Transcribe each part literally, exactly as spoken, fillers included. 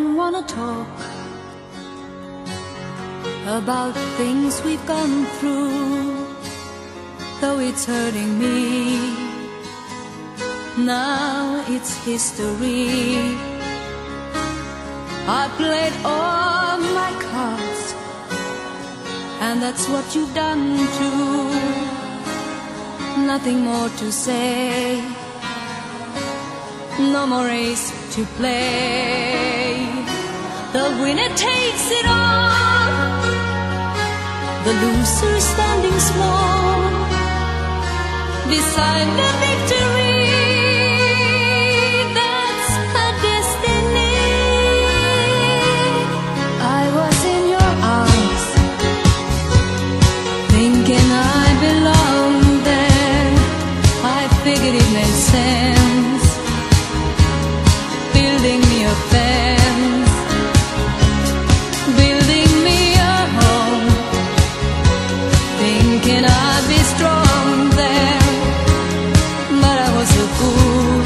don't wanna talk about things we've gone through, though it's hurting me. Now it's history. I played all my cards, and that's what you've done too. Nothing more to say, no more race to play. The winner takes it all, the loser standing small beside the victory. That's her destiny. I was in your arms, thinking I belonged there. I figured it made sense, building me a fence, building me a home, thinking I'd be strong there. But I was a fool,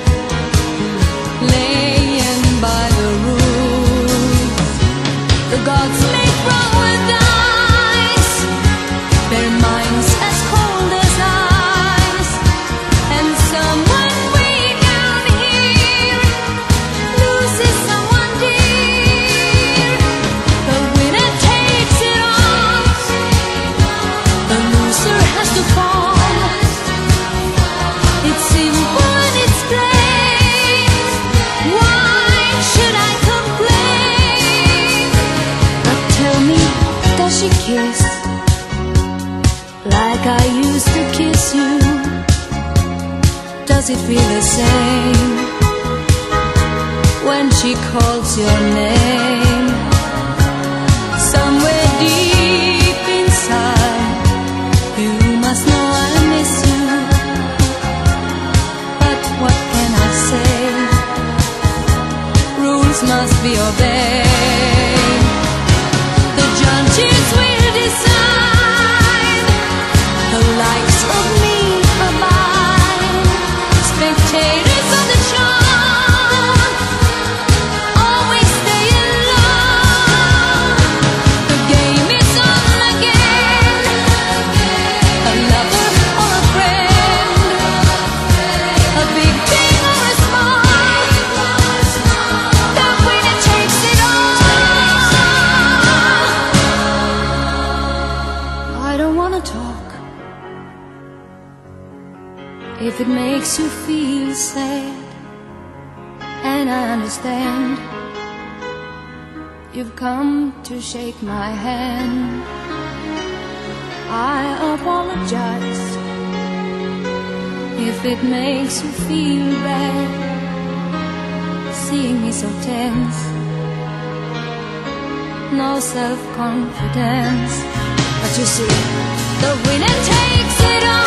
laying by the rules. The gods make wrong with dice, their minds as cold as ice, and someone way down here loses someone dear. The winner takes it all, the loser has to fall. It's simple and it's plain. Why should I complain? But tell me, does she kiss like I used to kiss you? Does it feel the same when she calls your name? Somewhere deep inside, you must know I miss you. But what can I say? Rules must be obeyed. The judges will decide the likes of me or mine. Spectators of the show always stay alone. The game is on again. A lover or a friend, a big thing or a small, the winner takes it all. I don't wanna talk if it makes you feel sad, and I understand. You've come to shake my hand. I apologize if it makes you feel bad, seeing me so tense, no self-confidence. But you see, the winner takes it all.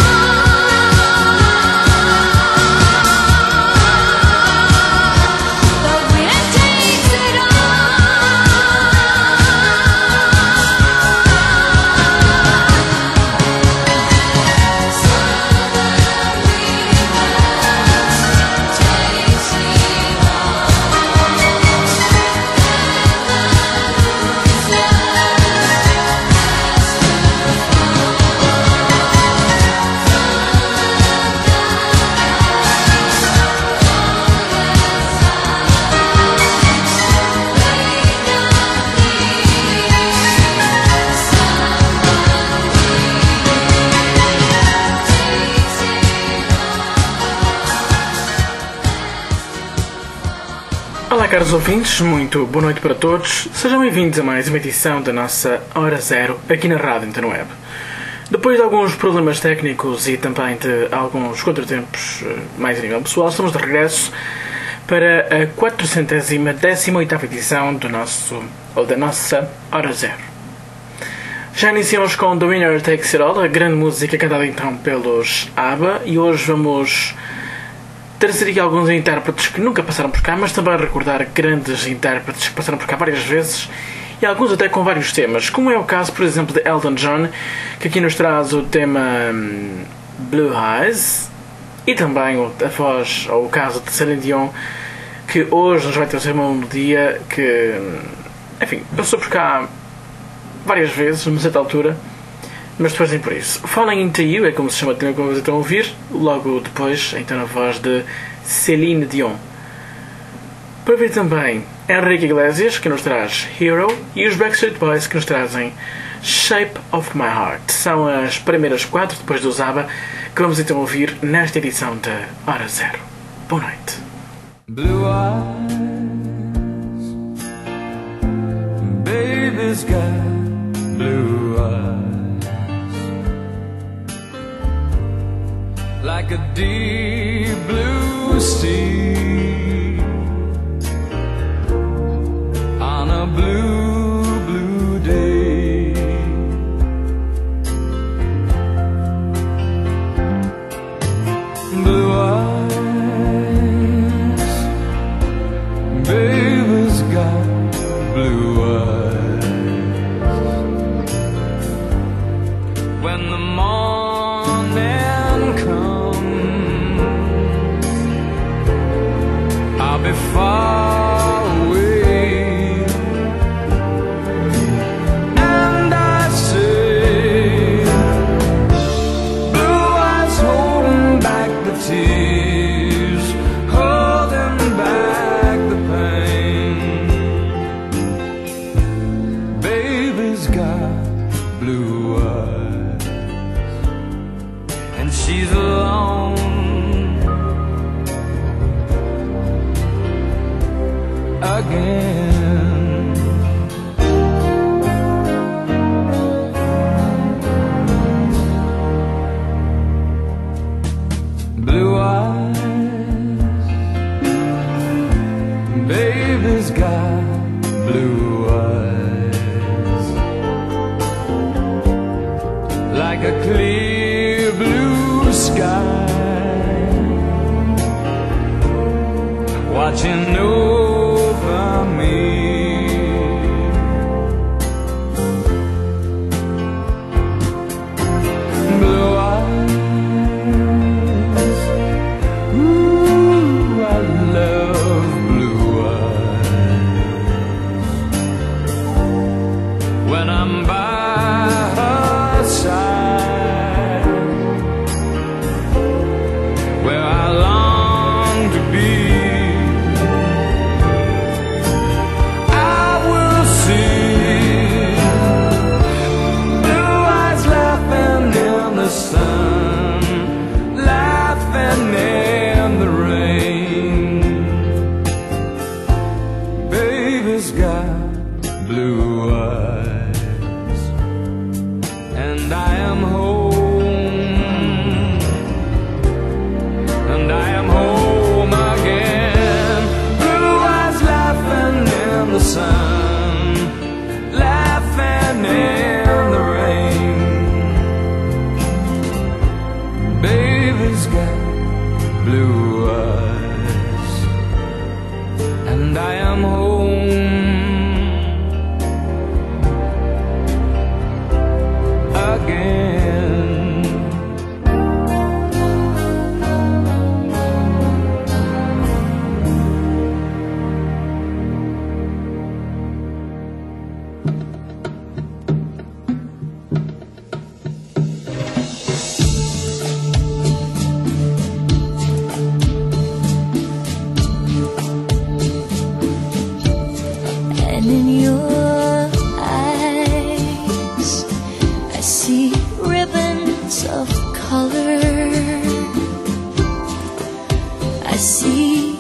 The winner takes it Olá, caros ouvintes, muito boa noite para todos. Sejam bem-vindos a mais uma edição da nossa Hora Zero aqui na Rádio Interweb. Depois de alguns problemas técnicos e também de alguns contratempos mais a nível pessoal, estamos de regresso para a quatrocenésima décima oitava edição do nosso, ou da nossa Hora Zero. Já iniciamos com The Winner Takes It All, a grande música cantada então pelos ABBA, e hoje vamos trazer aqui alguns intérpretes que nunca passaram por cá, mas também recordar grandes intérpretes que passaram por cá várias vezes, e alguns até com vários temas, como é o caso, por exemplo, de Elton John, que aqui nos traz o tema Blue Eyes, e também a voz, ou o caso de Celine Dion, que hoje nos vai trazer uma melodia que, enfim, passou por cá várias vezes, numa certa altura, mas depois nem por isso. Falling Into You é como se chama o tema que vamos então ouvir, logo depois, então na voz de Céline Dion. Para ver também Enrique Iglesias, que nos traz Hero, e os Backstreet Boys, que nos trazem Shape of My Heart. São as primeiras quatro, depois do Zaba, que vamos então ouvir nesta edição da Hora Zero. Boa noite. Blue eyes, baby's got blue eyes, like a deep blue sea on a blue, blue day. Blue eyes, baby's got blue eyes. When the morning comes, I'll be far away, and I say, blue eyes holding back the tears, holding back the pain. Baby's got blue eyes, and she's alone again. Blue eyes, baby's got blue eyes, like a clear blue sky, watching over me. Blue eyes, ooh, I love blue eyes. When I'm by her side, where I long to be, I will see blue eyes laughing in the sun, laughing in the rain. Baby's got blue eyes, and I am home, and I am home again. Blue eyes laughing in the sun, laughing in the rain. Baby's got blue eyes, and I am home again. And in your eyes, I see ribbons of color. I see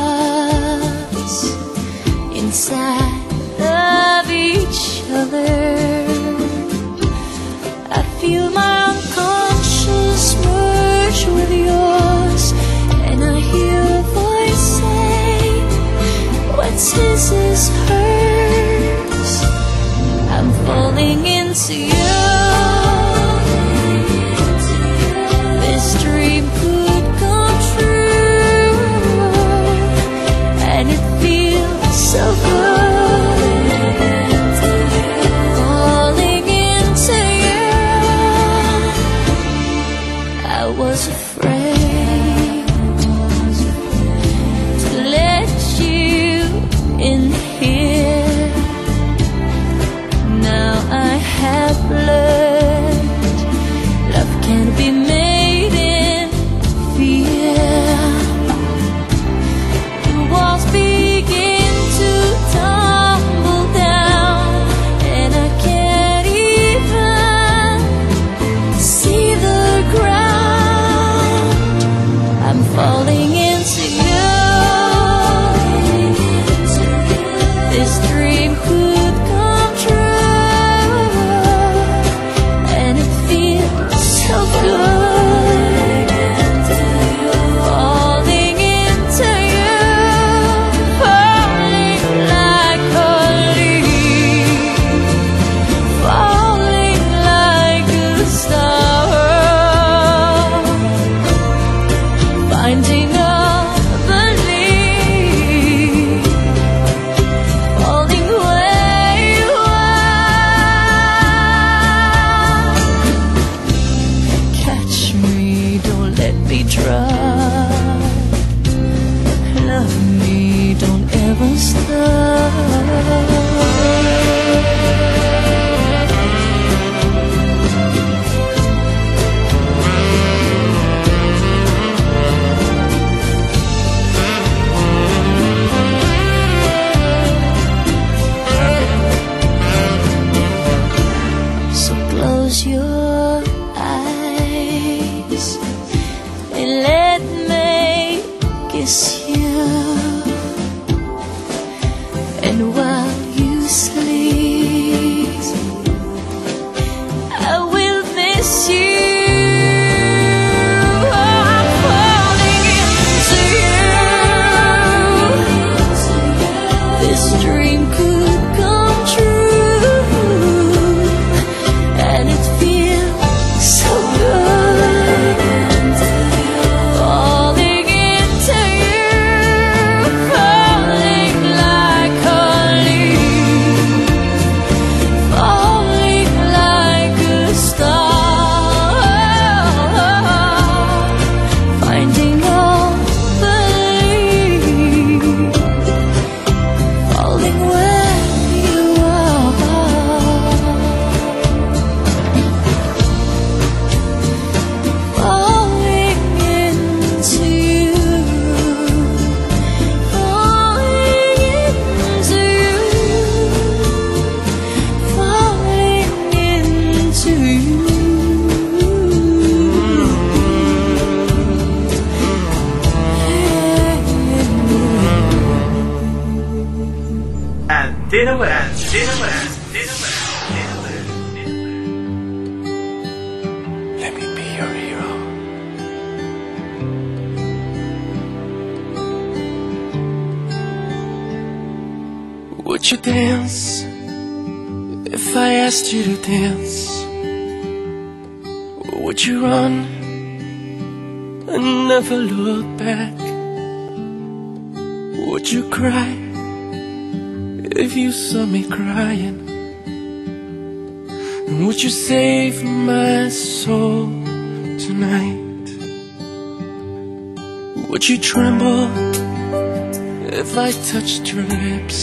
us inside of each other. I feel my unconscious merge with yours, and I hear a voice say, what's his is hers. I'm falling into you. This dream could come true, and it feels so good. Falling into you. I was afraid to let could come true, and it feels so good, falling into you, falling like a leaf, falling like a star, finding all the leaves, falling where you are, falling into you, falling into you, falling into you. And dinner and dinner and dinner and Let me be your hero. Would you dance if I asked you to dance? Would you run and never look back? Would you cry if you saw me crying? And would you save my soul tonight? Would you tremble if I touched your lips?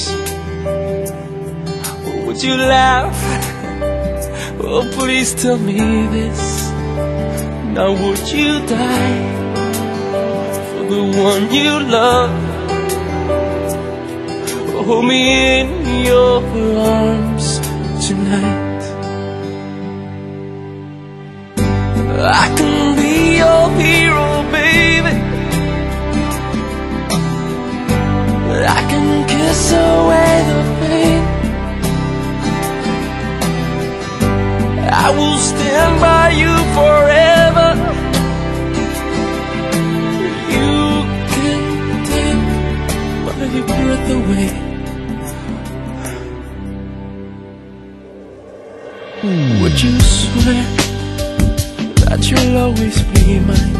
Or would you laugh? Oh, please tell me this. Now would you die for the one you love? Hold me in your arms tonight. I can be your hero, baby. I can kiss away the pain. I will stand by you forever. You can take my breath away. Would you swear that you'll always be mine?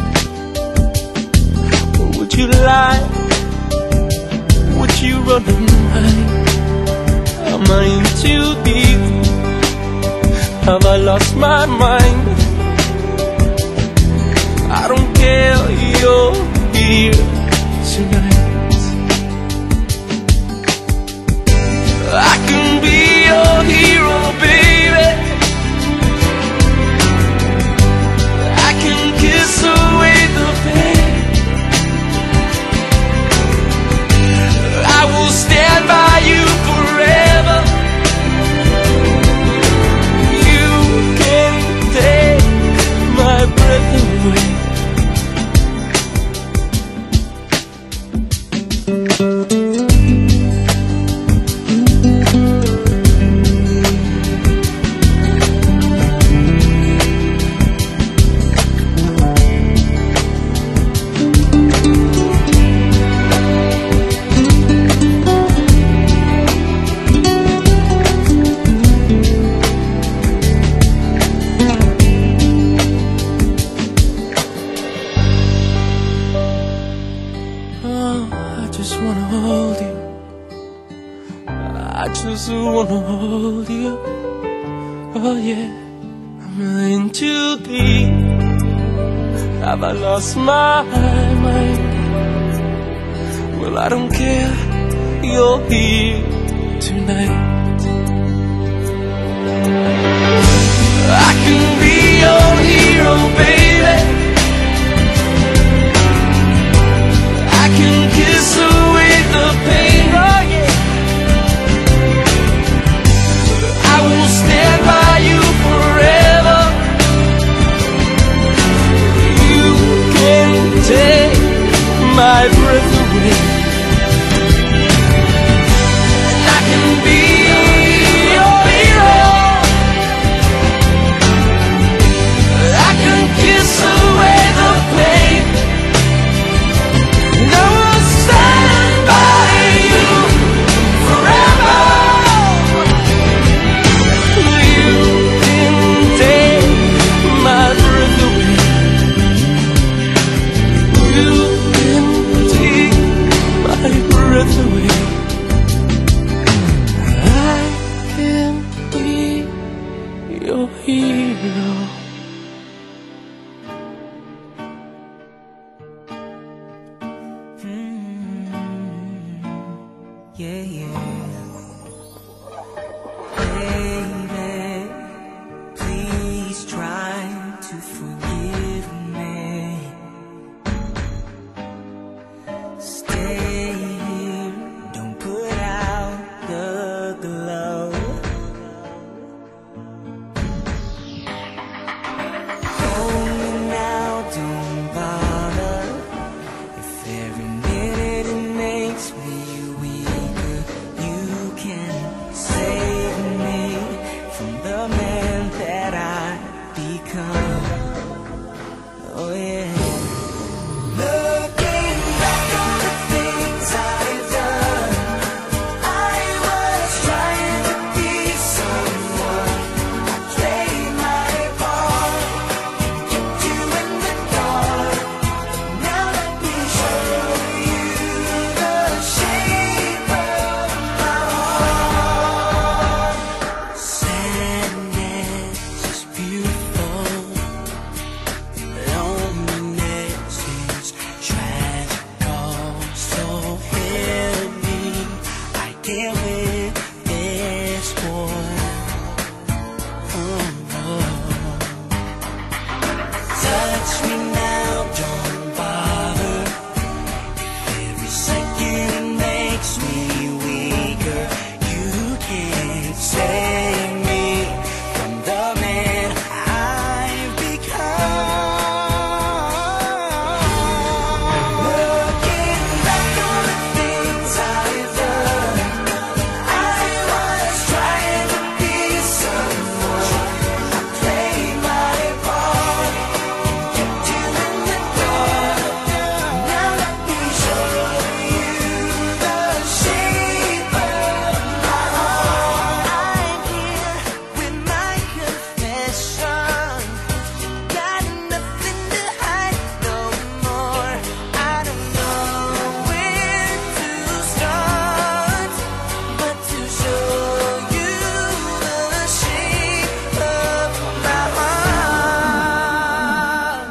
Or would you lie? Would you run and hide? Am I in too deep? Have I lost my mind? I don't care, you're here tonight. I can be your hero, baby. I can kiss away the pain. I will stand by you forever. You can take my breath away. Oh, I just wanna hold you. I just wanna hold you. Oh yeah, I'm in too deep. Have I lost my mind? Well, I don't care. You're here tonight. I can be your hero, baby. I can kiss away the pain, oh yeah. I will stand by you forever. You can take my breath away. And I can be hero. Yeah, yeah. Baby, please try to forgive me. Stay here, don't put out the glow. Hold me now, don't bother. If every minute it makes me save me from the man that I become. Oh yeah. Looking back on the things I've done, I was trying to be someone. I played my part, kept you in the dark. Now let me show you the shape of my heart. Sadness is beautiful. Loneliness is tragical. So heavy, I can't with this boy. Oh, oh. Touch me now, don't bother. Every second it makes me weaker. You can't save me from the man I've become. Looking back on the things I've done, I was trying to be someone. I played my part, kept you in the dark. Now let me show you the shape of my heart. I'm here with my confession. Got nothing to hide no more. I don't know where to start, but to show you the shape of my heart.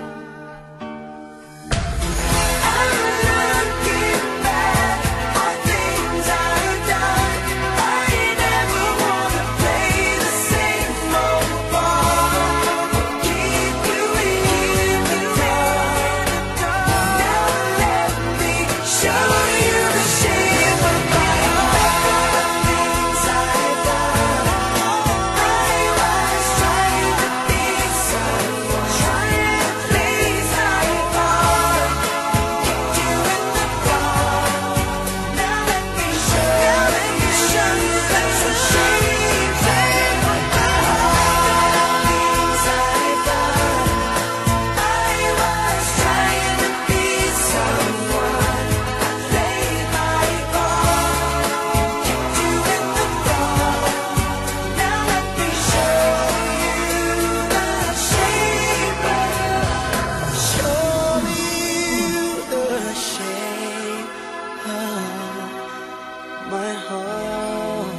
I'm looking back on things I've done. I never wanna play the same old part. Keep you in the dark. Now let me show you the shape of my heart. Things I've done, I was trying to be someone. Trying to please my heart. Kept you in the dark. Now let me show you the shape of my heart. Things I've done, I was trying to be someone. I played my part, kept you in the dark. Now let me show you the shape of, show you the shape of my heart.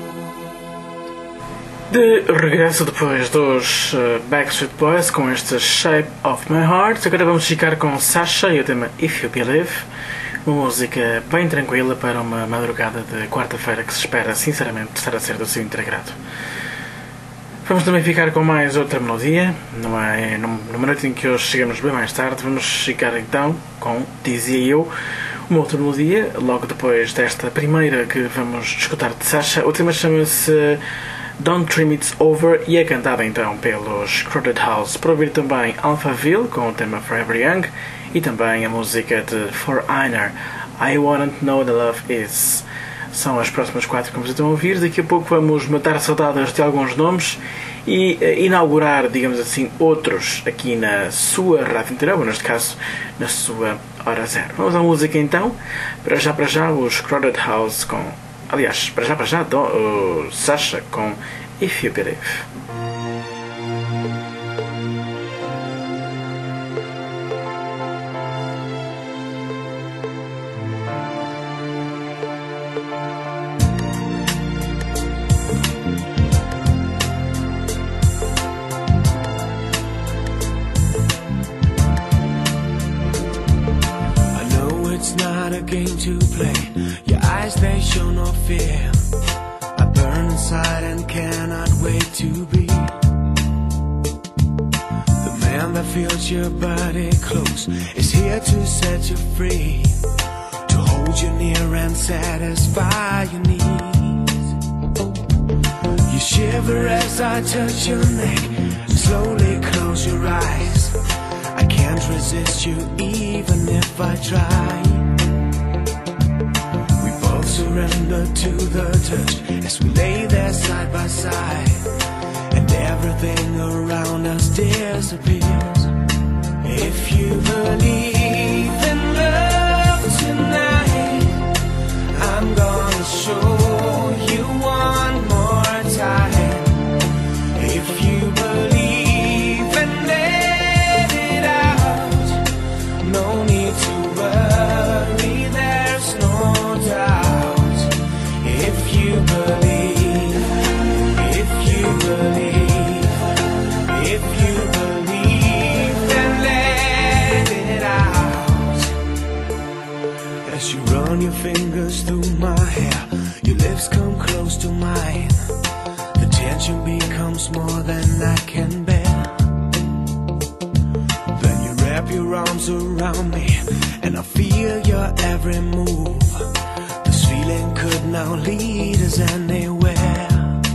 De regresso depois dos uh, Backstreet Boys com este Shape of My Heart, agora vamos ficar com Sasha e o tema If You Believe, uma música bem tranquila para uma madrugada de quarta-feira que se espera sinceramente estar a ser do seu integrado. Vamos também ficar com mais outra melodia, numa, numa noite em que hoje chegamos bem mais tarde. Vamos ficar então com, dizia eu, uma outra melodia, logo depois desta primeira que vamos escutar de Sasha. O tema chama-se Don't Dream It's Over e é cantada então pelos Crowded House. Para ouvir também Alphaville com o tema Forever Young e também a música de For Honor, I Wanna Know The Love Is. São as próximas quatro que vamos então ouvir. Daqui a pouco vamos matar saudades de alguns nomes e uh, inaugurar, digamos assim, outros aqui na sua rádio interior, ou neste caso na sua hora zero. Vamos à música então. Para já, para já, os Crowded House com... Aliás, para já, para já, do, uh, Sasha com If You Believe. to play. Your eyes, they show no fear. I burn inside and cannot wait to be the man that feels your body close, is here to set you free, to hold you near and satisfy your needs. You shiver as I touch your neck, slowly close your eyes. I can't resist you even if I try. We both surrender to the touch as we lay there side by side, and everything around us disappears. If you believe in love tonight, I'm gonna show you one more time. If you believe and let it out, no need to worry, there's no doubt. If you believe, if you believe, if you believe, then let it out. As you run your fingers through my hair, your lips come close to mine. The tension becomes more than I can bear. Then you wrap your arms around me, and I feel your every move. This feeling could now lead us anywhere.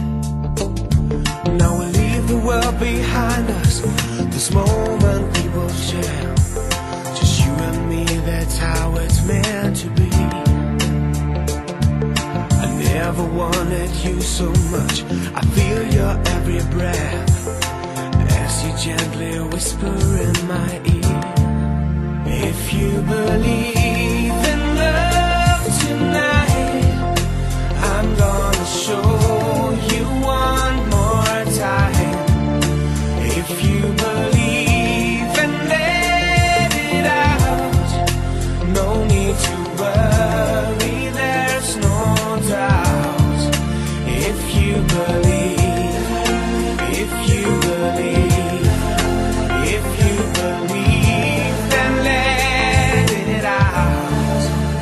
Now we'll leave the world behind us, this moment we will share. Just you and me, that's how it's meant to be. I never wanted you so much, I feel your every breath as you gently whisper in my ear. If you believe in love tonight, I'm gonna show you one more time. If you believe and let it out, no need to worry, there's no doubt. If you believe, if you believe, if you believe, then let it out.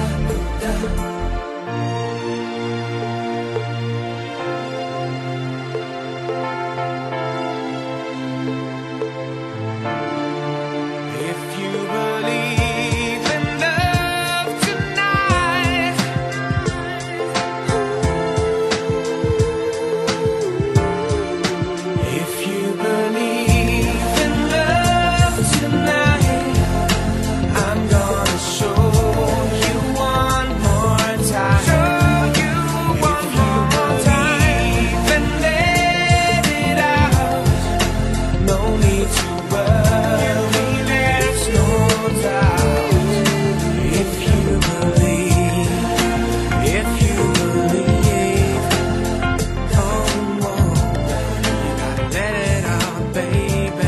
If you believe in love tonight, if you believe in love tonight, I'm gonna show you one more time. Show you one more time, and let it out. No need to worry, there's no doubt. If you believe, if you believe, oh no, you gotta let it out, baby.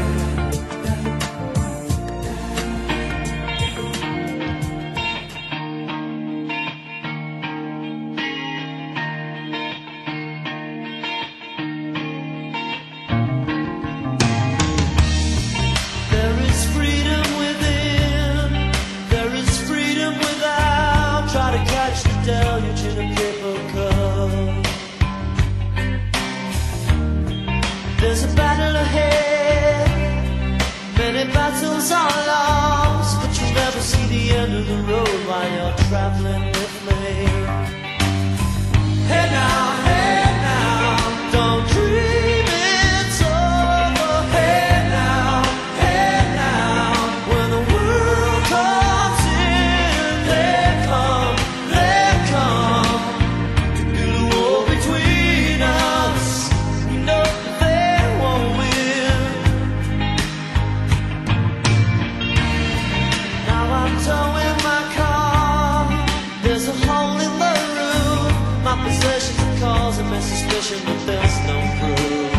There is freedom within, there is freedom without. Try to catch the deluge in a paper cup. There's a battle ahead, many battles are lost, but you never see the end of the road while you're traveling with me. Hey now, hey now, don't dream it's over. Hey now, hey now, when the world comes in, they come, they come to do the war between us. We know that they won't win. Now I'm towing my car, there's a hole in the roof. My possessions are causing me suspicion, but there's no proof.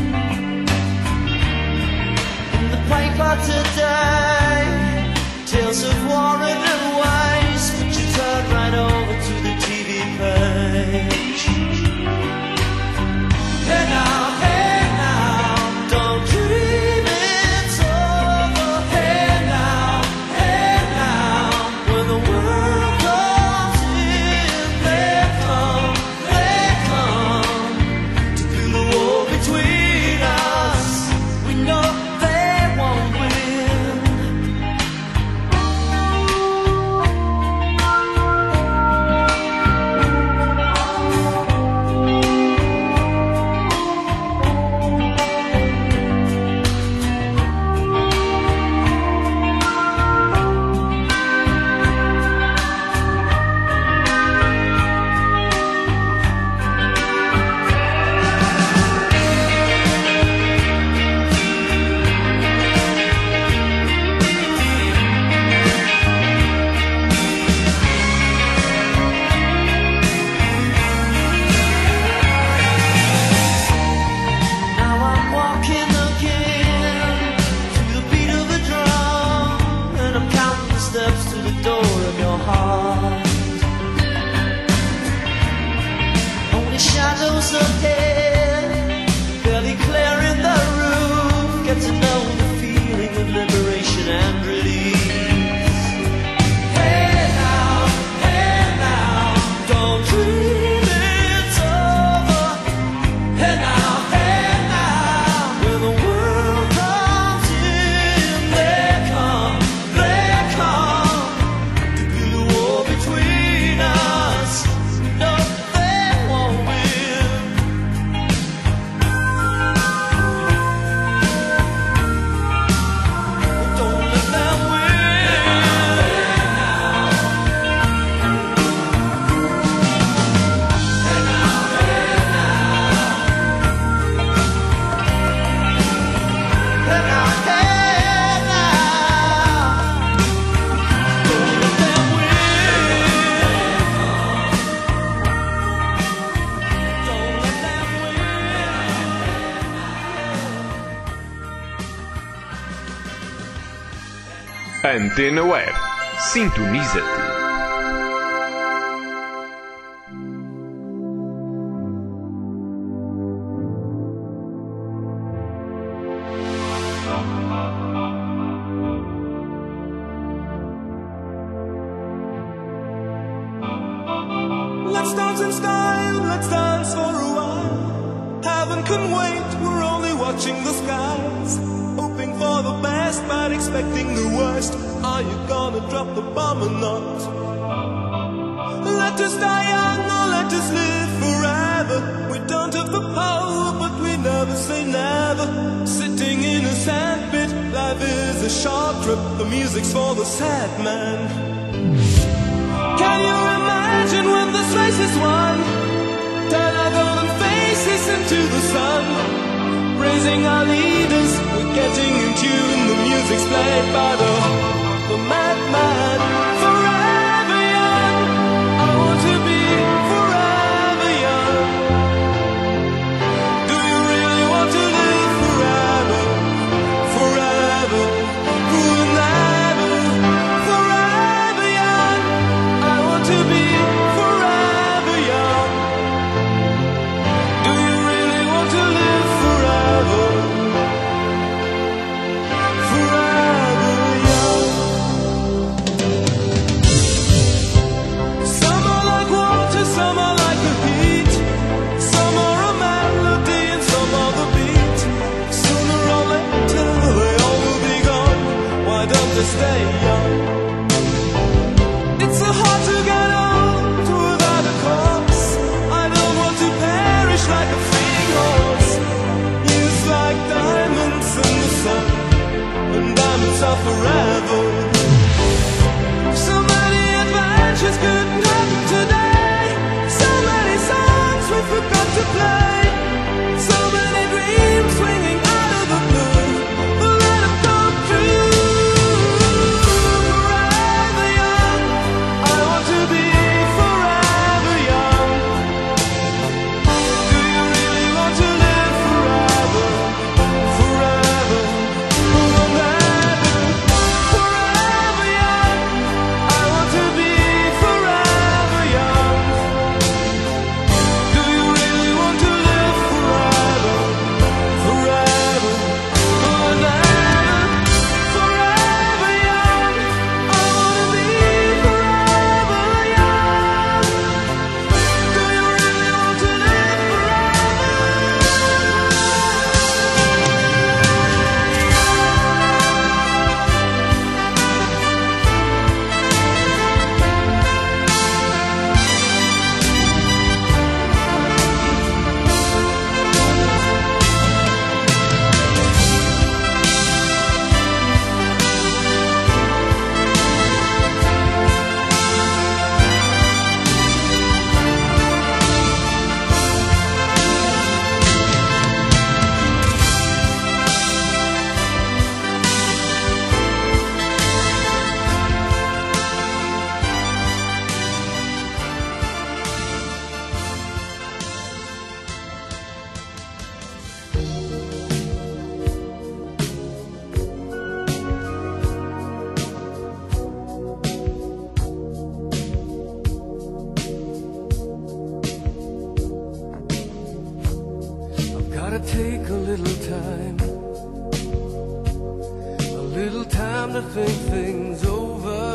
In the paper today, tales of war and waste, but you turn right over to the T V page. Hey now, hey now, don't dream it's over. Hey now, hey now, when the world goes Antena Web. Sintoniza-te. Let's dance in style, let's dance for a while. Heaven can wait, we're only watching the skies. Hoping for the best, but expecting the worst. Are you gonna drop the bomb or not? Let us die young or let us live forever. We don't have the power, but we never say never. Sitting in a sandpit, life is a short trip. The music's for the sad man. Can you imagine when this race is won? Turn our golden faces into the sun. Praising our leaders, we're getting in tune. The music's played by the, the madman. Forever young, I want to be forever young. Do you really want to live forever? Forever, forever, forever young. I want to be forever young. Do you really want to live forever? Forever young. Some are like water, some are like the heat. Some are a melody and some are the beat. Sooner or later they all will be gone. Why don't they stay young? It's so hard to get old without a cause. I don't want to perish like a fleeing horse. Used like diamonds in the sun, and diamonds are forever. So many adventures couldn't happen today. So many songs we forgot to play. So many dreams swinging out of the blue. But let them come true. Forever young, I want to be forever young. Do you really want to live forever? Forever, forever, forever young. I want to be forever young. Do you really want to live forever? Forever, forever, forever young. I want to be forever young. Do you really want to live I've gotta take a little time, a little time to think things over.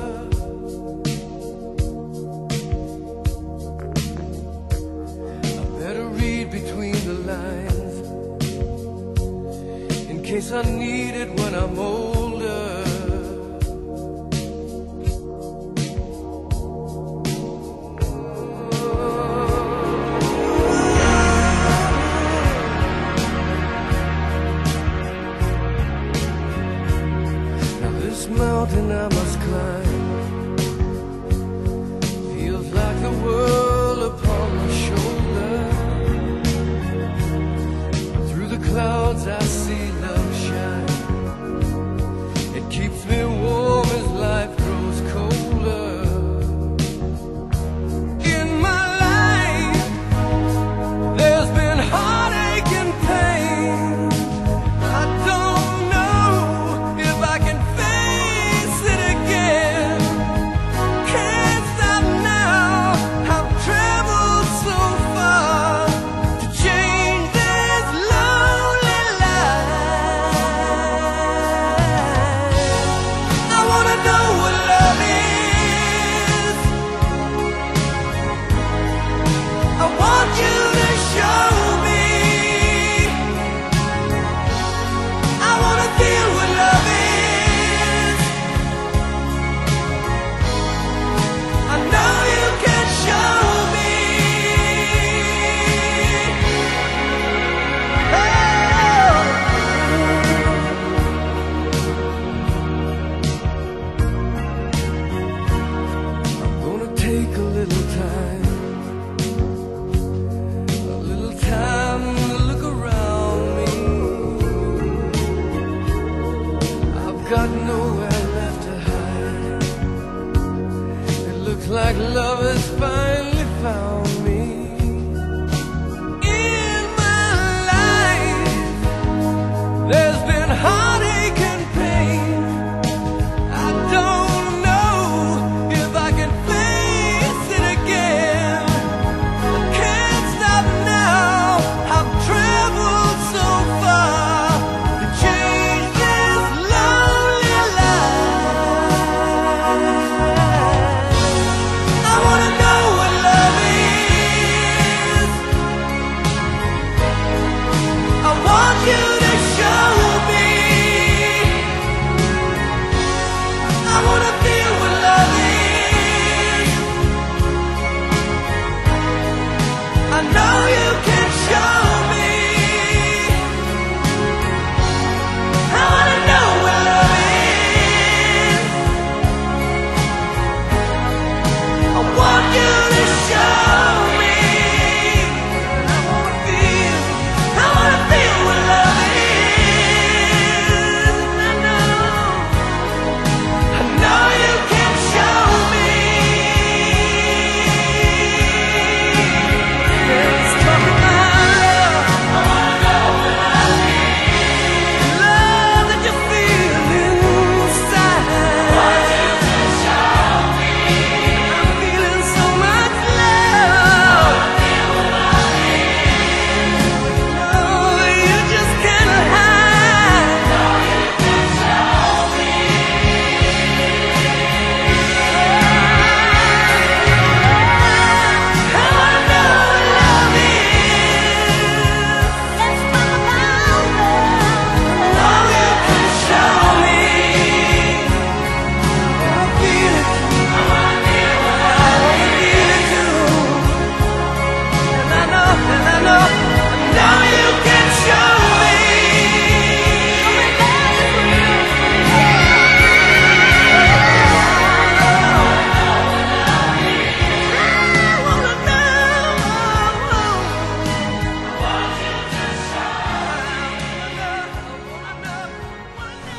I better read between the lines in case I need it when I'm older. Now this mountain I must climb feels like the world upon my shoulder. Through the clouds I see love shine.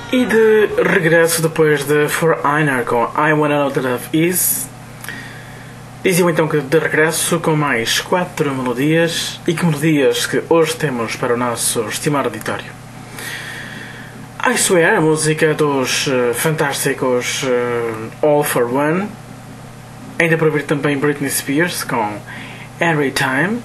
E de regresso depois de For Einar com I Wanna Know What Love Is, dizia então que de regresso com mais quatro melodias. E que melodias que hoje temos para o nosso estimado auditório. I Swear, a música dos uh, fantásticos uh, All For One. Ainda para ouvir também Britney Spears com Every Time.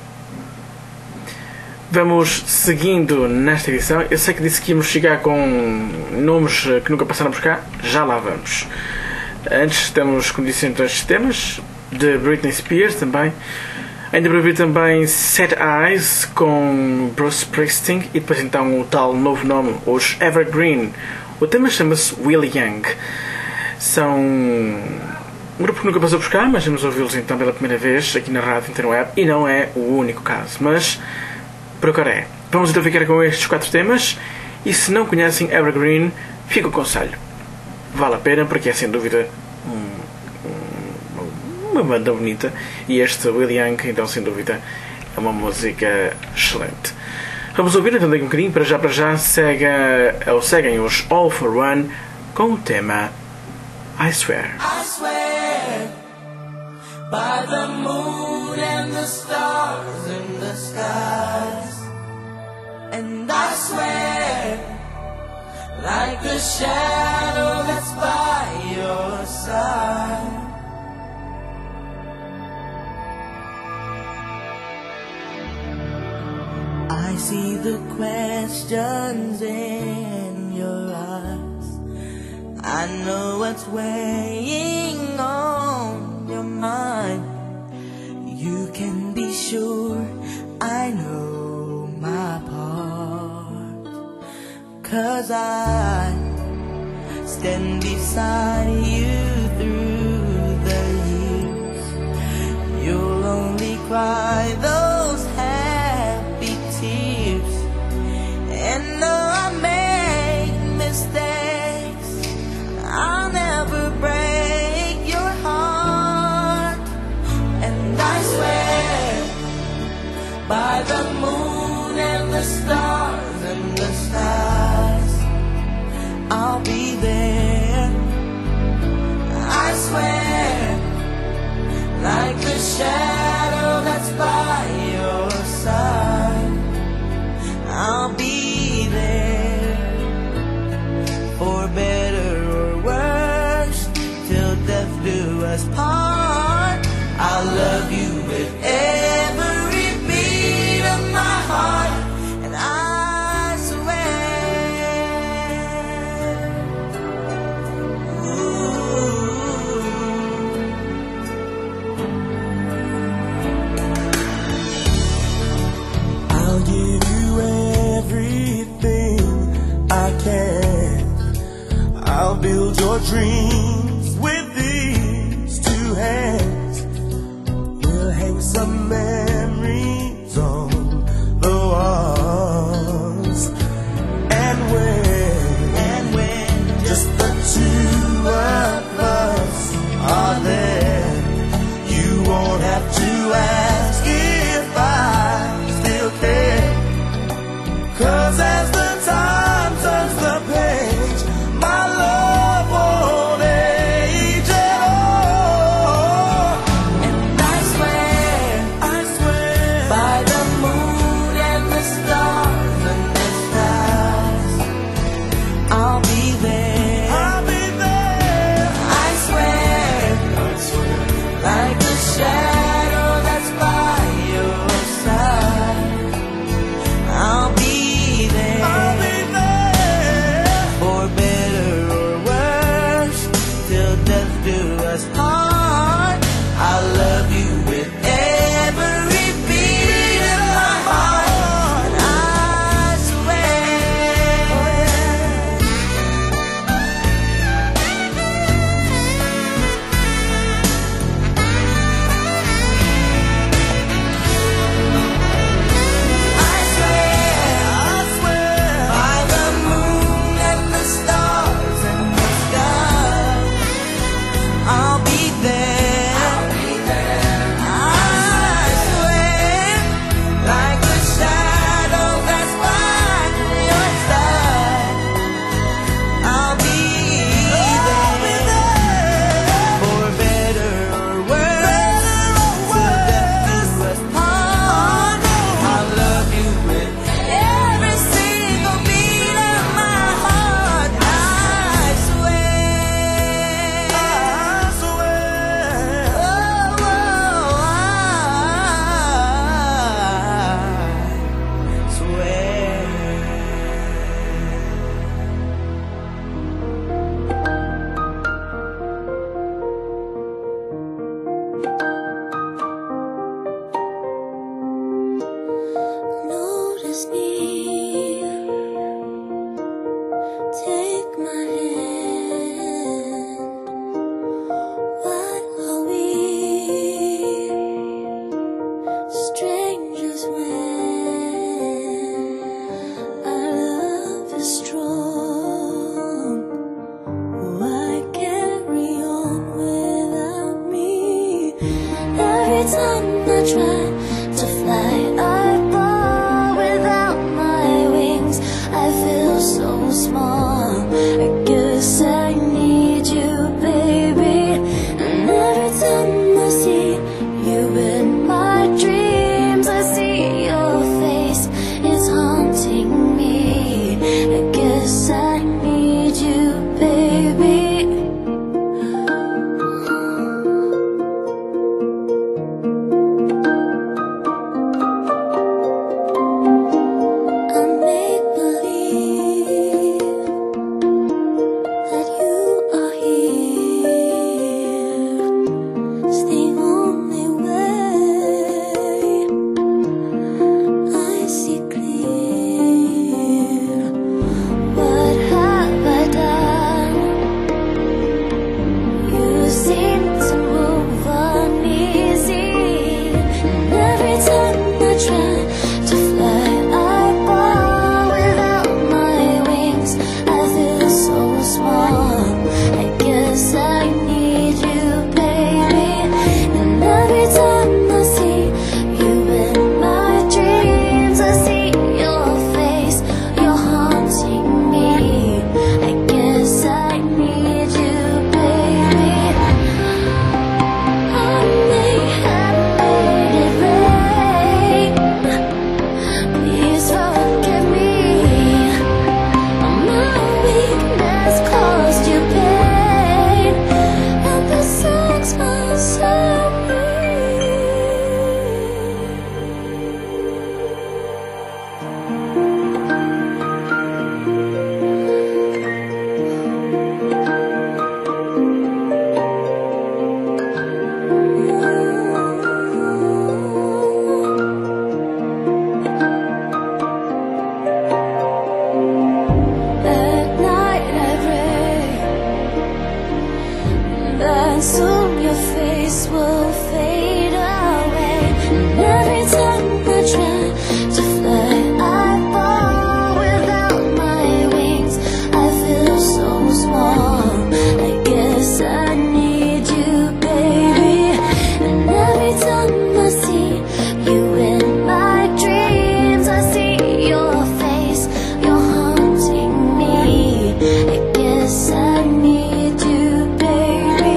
Vamos seguindo nesta edição. Eu sei que disse que íamos chegar com nomes que nunca passaram por cá. Já lá vamos. Antes temos, como disse, estes temas de Britney Spears também. Ainda para ouvir também Set Eyes com Bruce Springsteen. E depois então o tal novo nome, os Evergreen. O tema chama-se Will Young. São um grupo que nunca passou por cá, mas vamos ouvi-los então pela primeira vez aqui na Rádio Interweb. E não é o único caso, mas por agora é. Vamos então ficar com estes quatro temas. E se não conhecem Evergreen, fica o conselho. Vale a pena porque é sem dúvida um, um, uma banda bonita. E este Will Young, então sem dúvida, é uma música excelente. Vamos ouvir então daqui um bocadinho. Para já, para já, segue, ou seguem os All For One com o tema I Swear. I swear by the moon and the stars in the skies, and I swear like a shadow that's by your side. I see the questions in your eyes. I know what's weighing on your mind. You can be sure I know my part, 'cause I stand beside you through the years. You'll only cry those happy tears. And though I make mistakes, I'll never break your heart. And I swear by the moon and the stars and the stars, I'll be there. I swear like the shadow that's by your side, I'll be there. For better or worse, till death do us part. I'll love you with every beat of my heart, and I swear. Ooh. I'll give you everything I can. I'll build your dreams with these two hands. We'll hang some memories on the walls. And when, and when just the two of us are there, you won't have to ask if I still care. 'Cause as the time turns the page, my love won't age at all. And I swear, I swear is near. Take my hand. What are we? Strangers when our love is strong. Why carry on without me? Every time I try to fly, I fall without my wings. I feel so small. I guess I need you, baby. And every time I see you in my dreams, I see your face. It's haunting me. I guess I need you, baby. I make believe that you are here. It's the only way. I see clear. What have I done? You seem to move uneasy. And every time I try to fly, I fall without my wings. I feel so small. I guess I need you, baby. And every time I see you in my dreams, I see your face. You're haunting me. I guess I need you, baby. I may have made it rain. Please forgive me. My weakness caused you pain, and besides my sorry. At night I pray that soon your face will fade away. And every time I try to fly, I fall without my wings. I feel so small. I guess I need you, baby. And every time I see you in my dreams, I see your face. You're haunting me. I guess I need you, baby.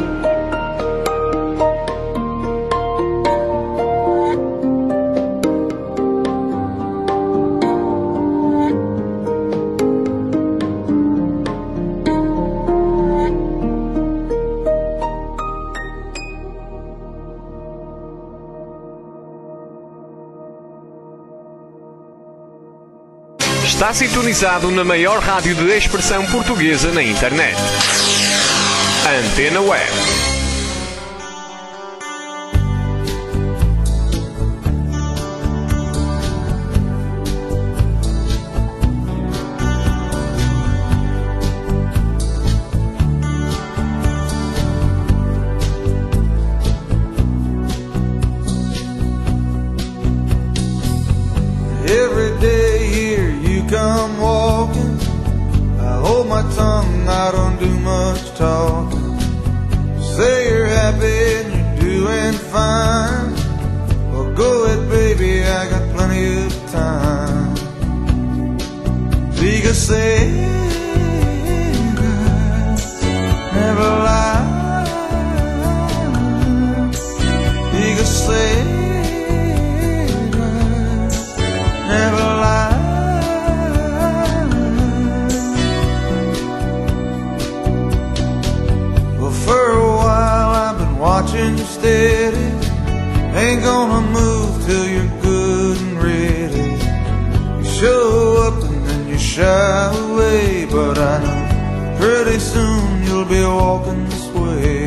Está sintonizado na maior rádio de expressão portuguesa na internet. Antena Web. Every day here you come walking. I hold my tongue, I don't do much talking. Say you're happy and you're doing fine. Well, go ahead, baby, I got plenty of time. Because Sarah never lies. Because Sarah never lies. Well, for a while I've been watching you steady. Ain't gonna move till you're good and ready. You show up and then you shy away, but I know pretty soon you'll be walking this way.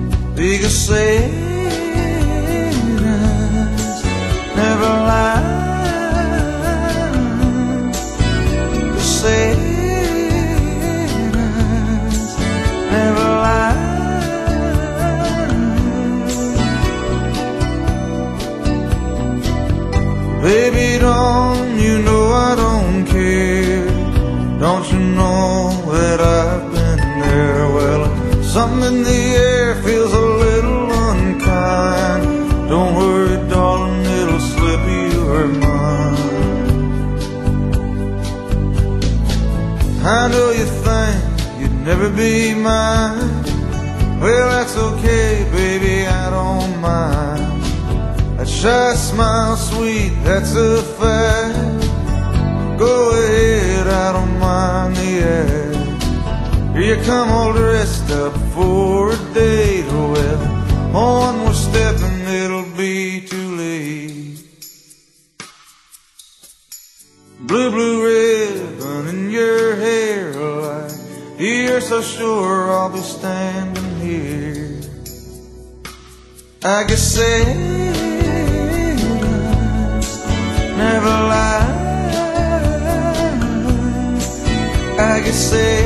Because Sarah's never lies. Baby, don't you know I don't care? Don't you know that I've been there? Well, something in the air feels a little unkind. Don't worry, darling, it'll slip your mind. I know you think you'd never be mine. Well, that's okay, baby, I don't mind. That shy smile, sweet, that's a fact. Go ahead, I don't mind the act. Here you come all dressed up for a date. Well, on we're stepping, it'll be too late. Blue, blue ribbon in your hair, like you're so sure I'll be standing here. I guess say never lie. I can say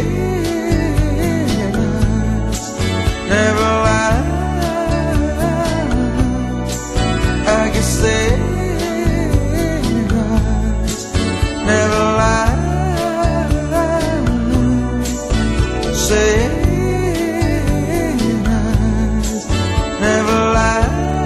never lie. I can say never lie. Say never lie.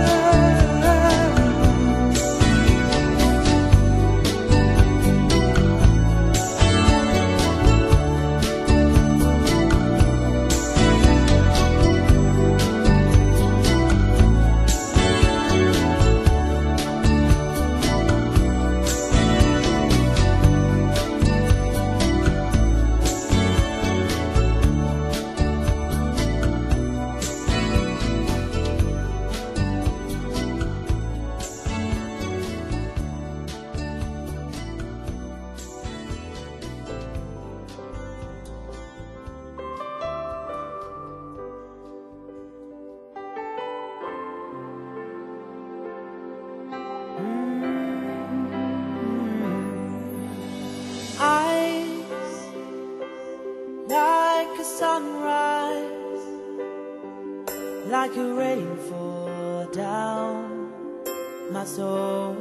Eyes like a sunrise, like a rainfall down my soul.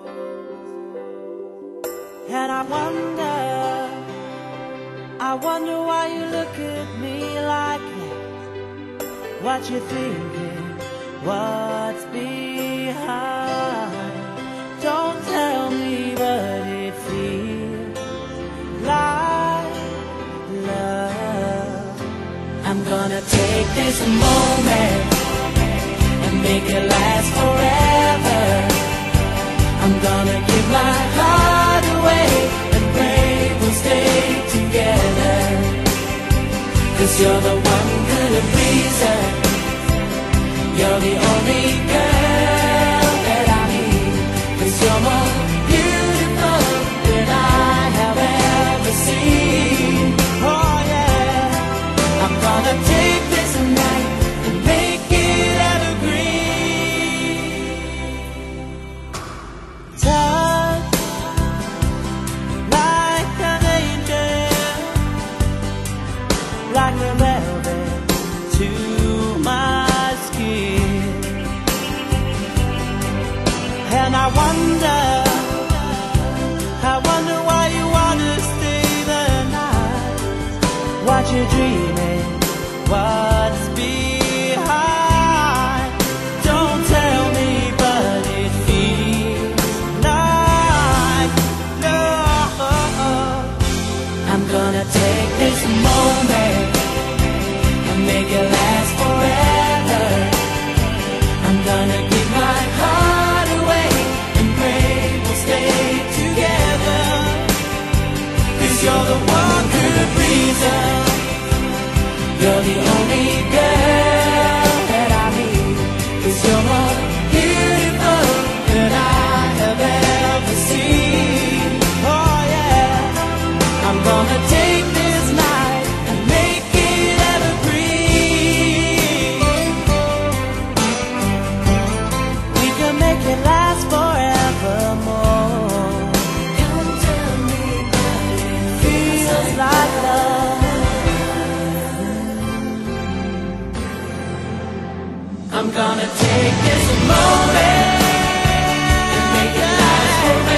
And I wonder, I wonder why you look at me like that. What you thinking, what's behind? Don't tell me, but it feels like love. I'm gonna take this moment and make it last forever. I'm gonna give my heart away and pray we'll stay together. 'Cause you're the one good reason. You're the only girl that I need. 'Cause you're more beautiful than I have ever seen. Oh yeah, I'm gonna take this night and make it evergreen. Touch like an angel, like a velvet to my skin. And I wonder, I wonder why you wanna stay the night. What you dreaming, what's behind? Don't tell me, but it feels like love. I'm gonna take this moment and make it last forever. I'm gonna give my heart away and pray we'll stay together. 'Cause you're the one good reason. You're the only girl that I need. 'Cause you're more beautiful than I have ever seen. Oh yeah, I'm gonna take this night and make it evergreen. We can make it last forevermore. Don't tell me, but it feels like love. I'm gonna take this moment and make it last forever.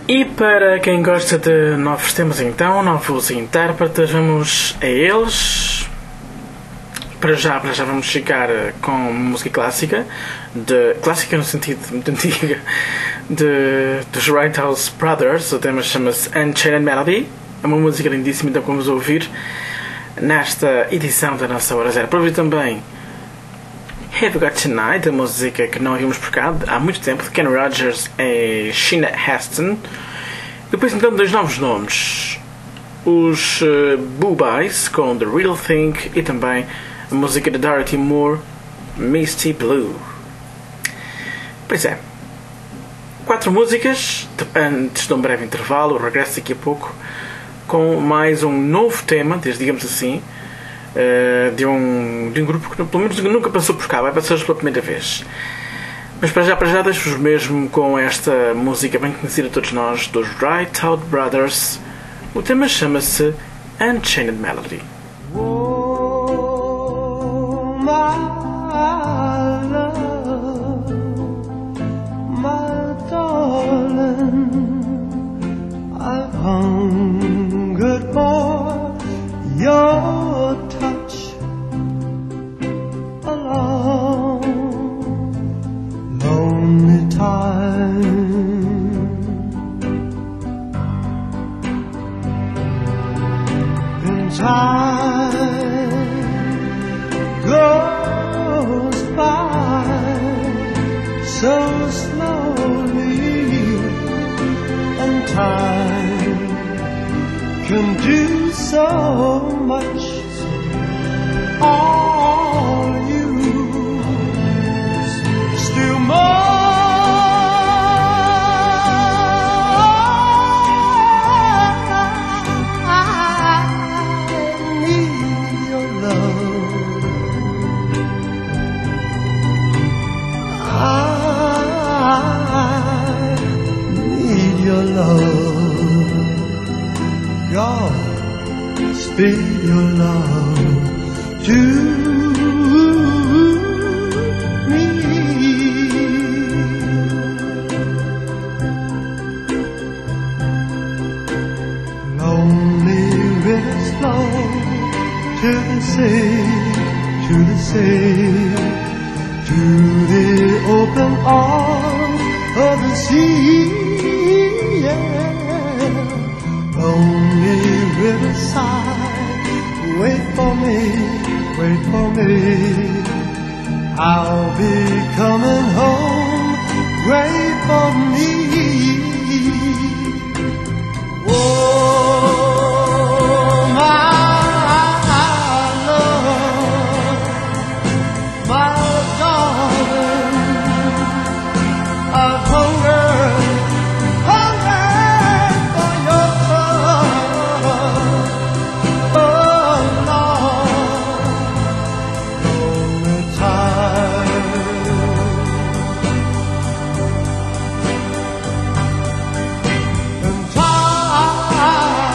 E para quem gosta de novos temas então, novos intérpretes, vamos a eles. Para já, para já vamos chegar com música clássica, de, clássica no sentido muito antiga, de, dos Righthouse Brothers. O tema chama-se Unchained Melody. É uma música lindíssima, então vamos ouvir nesta edição da nossa Hora Zero. Para ouvir também Have You Got Tonight, a música que não ouvimos por cá há muito tempo, de Ken Rogers e Sheena Heston. Depois então dois novos nomes, os uh, Boobies com The Real Thing e também a música de Dorothy Moore, Misty Blue. Pois é, quatro músicas antes de um breve intervalo. Regresso daqui a pouco com mais um novo tema, digamos assim, de um, de um grupo que pelo menos nunca passou por cá, vai passar pela primeira vez. Mas para já, para já deixo-vos mesmo com esta música bem conhecida a todos nós, dos Righthouse Brothers. O tema chama-se Unchained Melody. Oh, my love, my darling, I've hungered for your touch a long, lonely time. And time goes by so slowly, and time can do so much. All you still more. God, speak your love to me. Lonely rivers flow to the sea, to the sea, to the open arms of the sea. Yeah. Lonely riverside, wait for me, wait for me. I'll be coming home, wait for me. Oh, my love, my darling, I've hungered, hungered for your love. Oh, Lord, lonely time. And time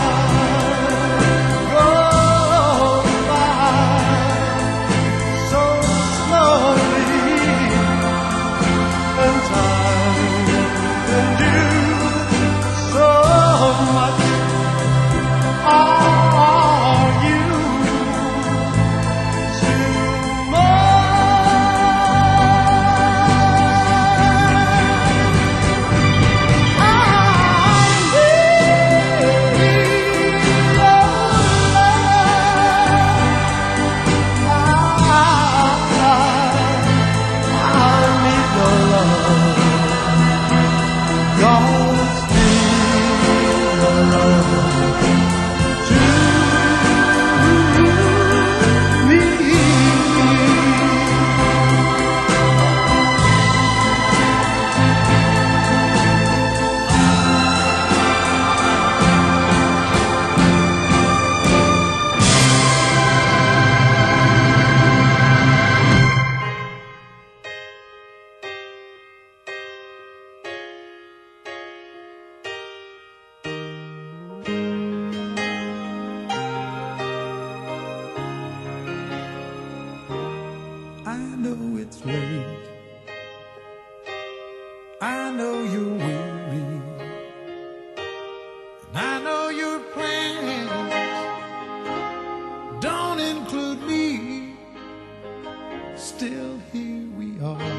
still here we are,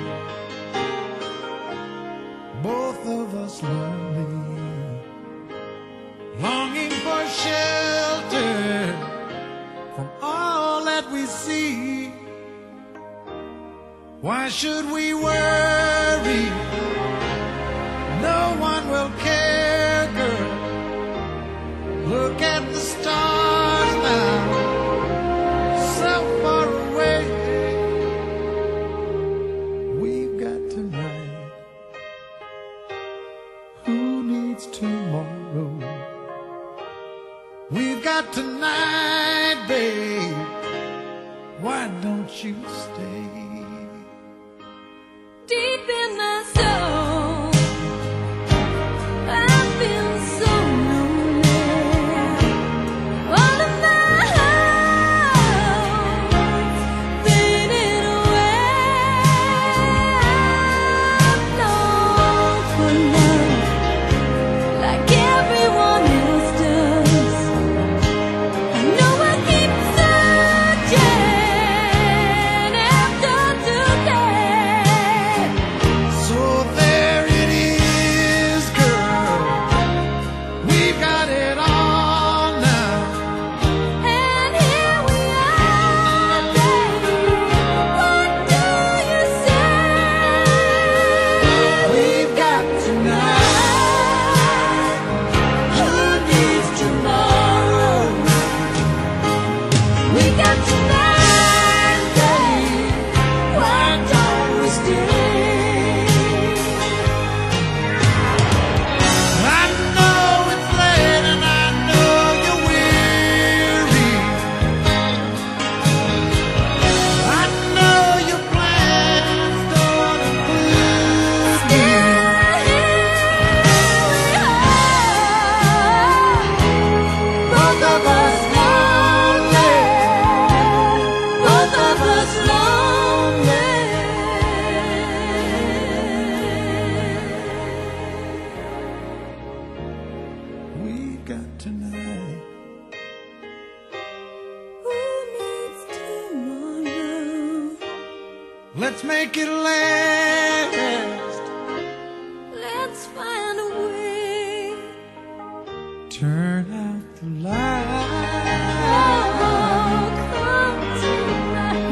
both of us lonely, longing for shelter from all that we see. Why should we worry? No one will care, girl. Look at the stars now, so far away. We've got tonight. Who needs tomorrow? We've got tonight, babe. Why don't you stay? Deep in my soul, I feel so lonely. All of my hopes faded away. I long for love like everyone else does. I know I keep searching after today. So there it is, girl. We've got it all now. And here we are, baby. What do you say? We've got tonight. Who needs tomorrow? We got tonight, baby. Why don't we stay? I know it's late and I know you're weary. I know your plans don't include me. Both of us lonely. Both of us lonely. We've got tonight. Who needs tomorrow? Let's make it last. Let's find a way. Turn out the light. Oh, come tonight.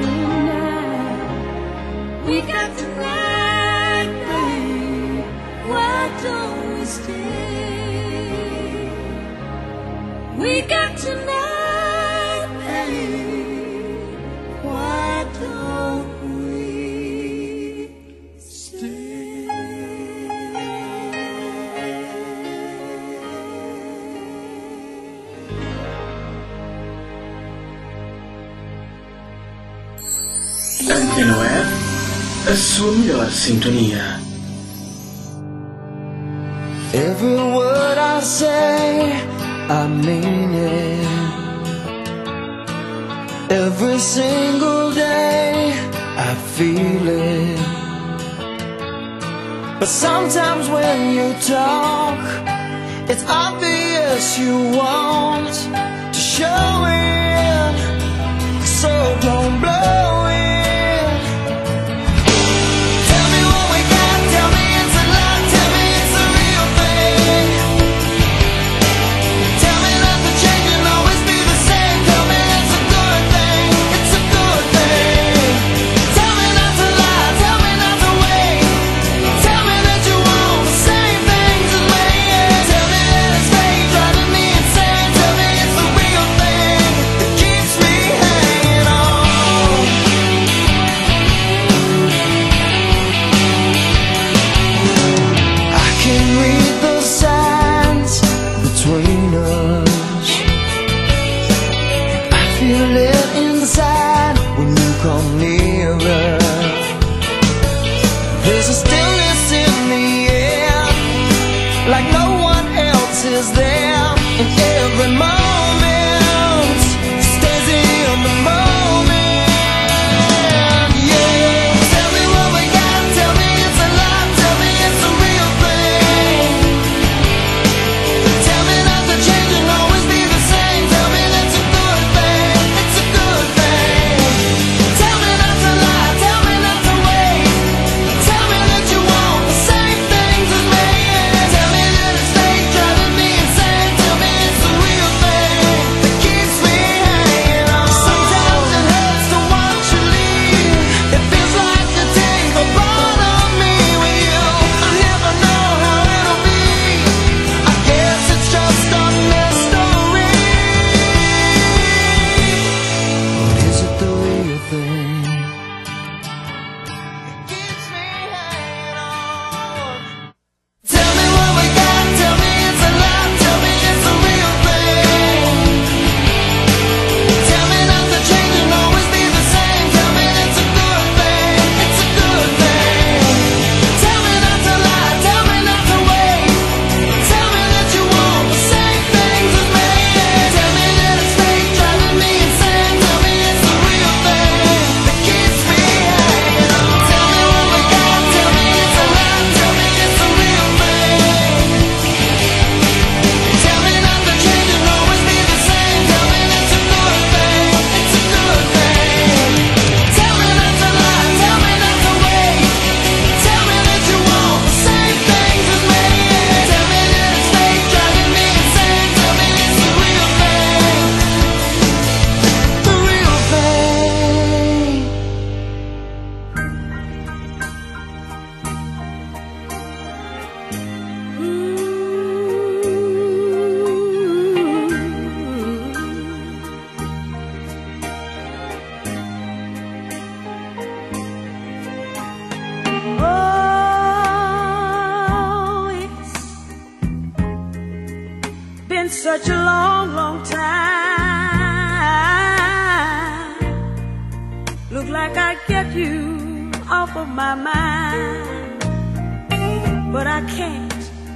We got tonight, babe. Why don't we stay? We got tonight, babe. Why don't we stay? Antena Web, a sua melhor sintonia. Every word I say, I mean it. Every single day, I feel it. But sometimes when you talk, it's obvious you want to show it. So don't blow it. Tell me what we got, tell me it's a lie, tell me it's the real thing. Tell me that the change will always be the same. Tell me it's a good thing, it's a good thing. Tell me not to lie, tell me not to wait. Tell me that you want the same things as me. Tell me that it's fake, driving me insane. Tell me it's the real thing. such a long, long time. Look like I get you off of my mind, but I can't.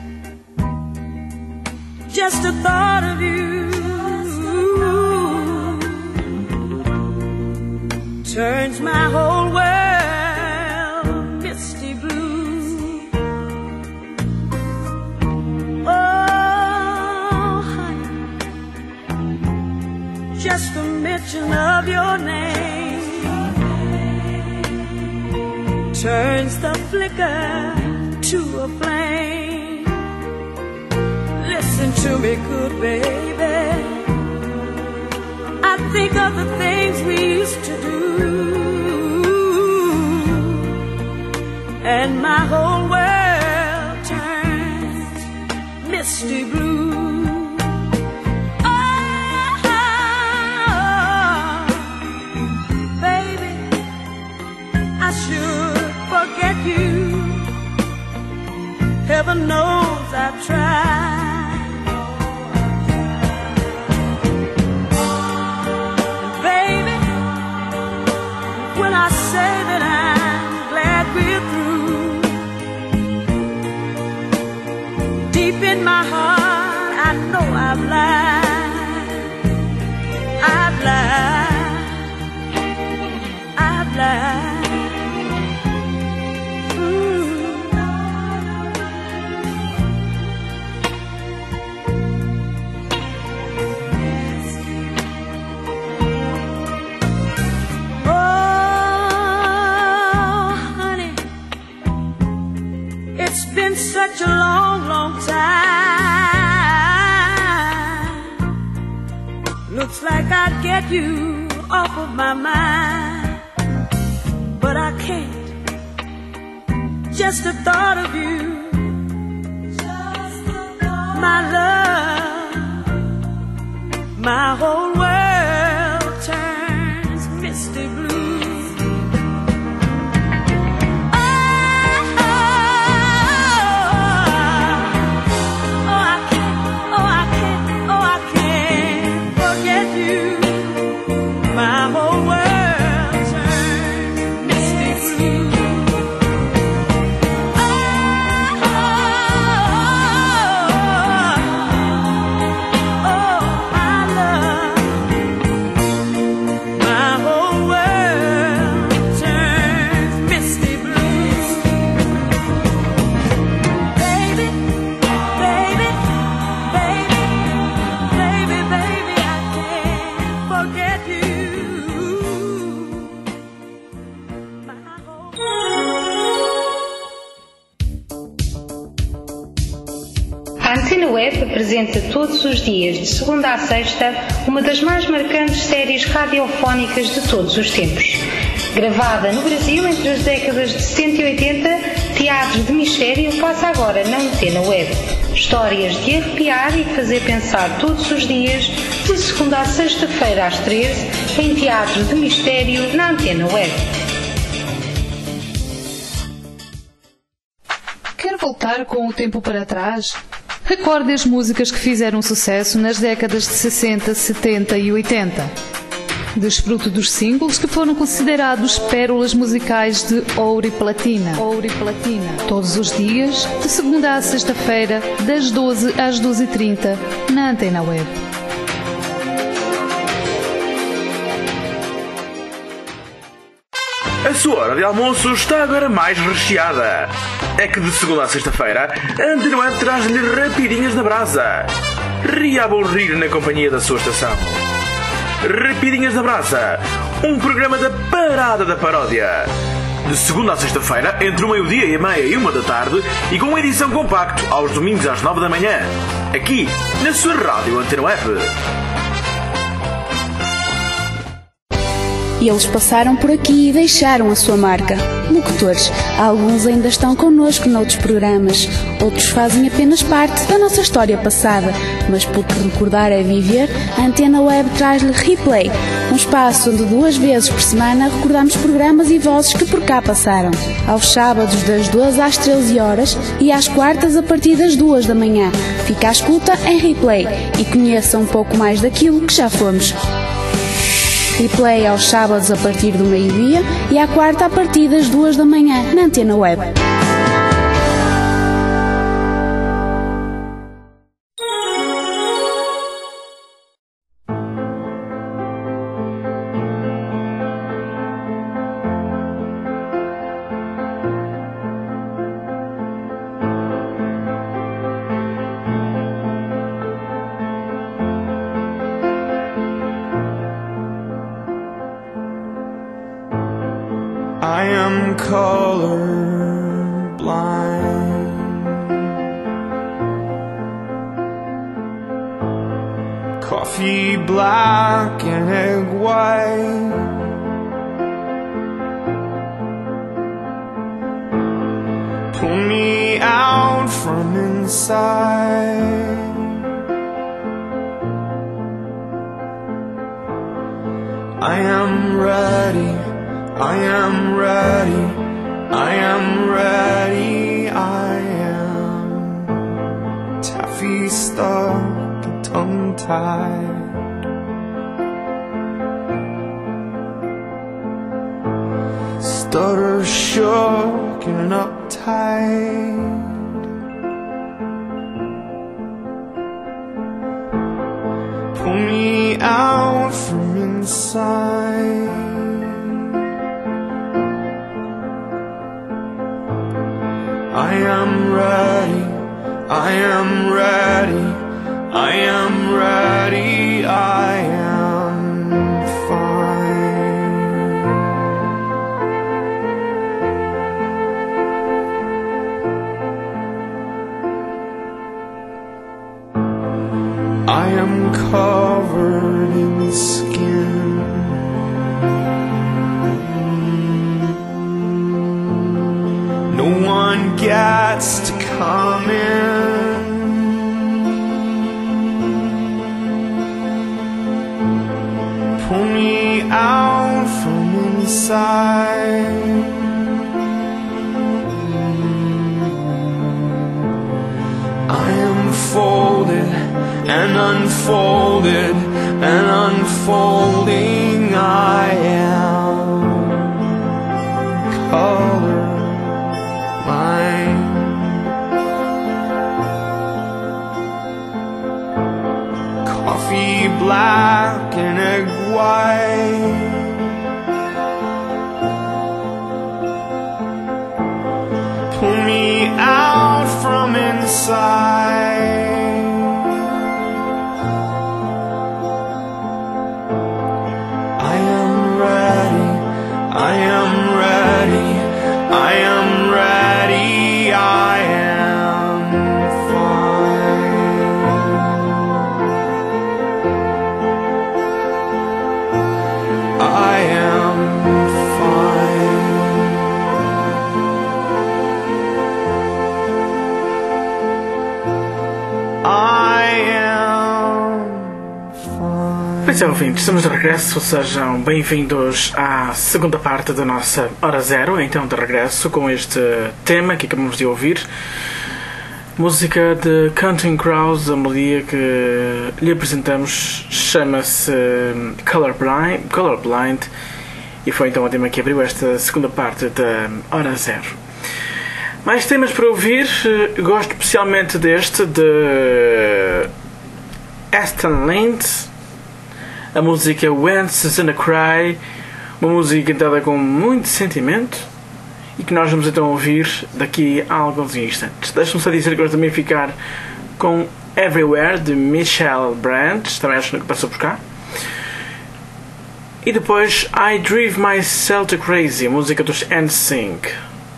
Just the thought of you turns my whole world misty blue. Oh, honey, just the mention of your name turns the flicker to a flame. Listen to me, good baby, I think of the things we used to do, and my whole world turns misty blue. Oh, baby, I should forget you. Heaven knows I've tried. When I say that I'm glad we're through, deep in my heart I know I've lied, I've lied, I've lied. Mm. It's been such a long, long time. Looks like I'd get you off of my mind, but I can't. Just the thought of you, my love, my whole world turns misty blue. A Antena Web apresenta todos os dias, de segunda a sexta, uma das mais marcantes séries radiofónicas de todos os tempos. Gravada no Brasil entre as décadas de setenta e oitenta, Teatro de Mistério passa agora na Antena Web. Histórias de arrepiar e fazer pensar todos os dias, de segunda a sexta-feira às treze, em Teatro de Mistério na Antena Web. Quer voltar com o tempo para trás? Recorde as músicas que fizeram sucesso nas décadas de sessenta, setenta e oitenta. Desfrute dos singles que foram considerados pérolas musicais de ouro e platina. Ouro e platina. Todos os dias, de segunda a sexta-feira, das doze às doze e trinta, na Antena Web. A sua hora de almoço está agora mais recheada. É que de segunda a sexta-feira, a Antena Web traz-lhe rapidinhas na brasa. Ria a bom rir na companhia da sua estação. Rapidinhas na brasa, um programa da Parada da Paródia. De segunda a sexta-feira, entre o meio-dia e a meia e uma da tarde, e com uma edição compacto aos domingos às nove da manhã. Aqui, na sua rádio Antena Web. E eles passaram por aqui e deixaram a sua marca. Locutores, alguns ainda estão connosco noutros programas, outros fazem apenas parte da nossa história passada, mas porque recordar é viver, a Antena Web traz-lhe Replay, um espaço onde duas vezes por semana recordamos programas e vozes que por cá passaram. Aos sábados das duas às treze horas e às quartas a partir das duas da manhã. Fica à escuta em Replay e conheça um pouco mais daquilo que já fomos. Replay aos sábados a partir do meio-dia e à quarta a partir das duas da manhã na Antena Web. I am colorblind. Coffee black and egg white. Pull me out from inside. I am ready. I am ready, I am ready, I am taffy stuck and tongue-tied. Stutter shook and uptight. Pull me out from inside. I am ready, I am ready, I am ready, I am fine. I am covered in skin. No one gets to come in. Pull me out from inside. I am folded and unfolded and unfolding. I am color. Coffee black and egg white. Pull me out from inside. I am ready, I am ready, I am ready, I am fine. I am fine. I am fine. Pois é, ouvintes, estamos de regresso, sejam bem-vindos à segunda parte da nossa Hora Zero, então de regresso com este tema que acabamos de ouvir. Música de Counting Crows, a melodia que lhe apresentamos chama-se Colorblind, Colorblind e foi então o tema que abriu esta segunda parte da Hora Zero. Mais temas para ouvir, gosto especialmente deste de Aston Lind, a música When Susanna Cry, uma música cantada com muito sentimento e que nós vamos então ouvir daqui a alguns instantes. Deixa-me só dizer que vamos também ficar com Everywhere de Michelle Branch, também acho que passou por cá. E depois I Drive Myself to Crazy, a música dos N Sync.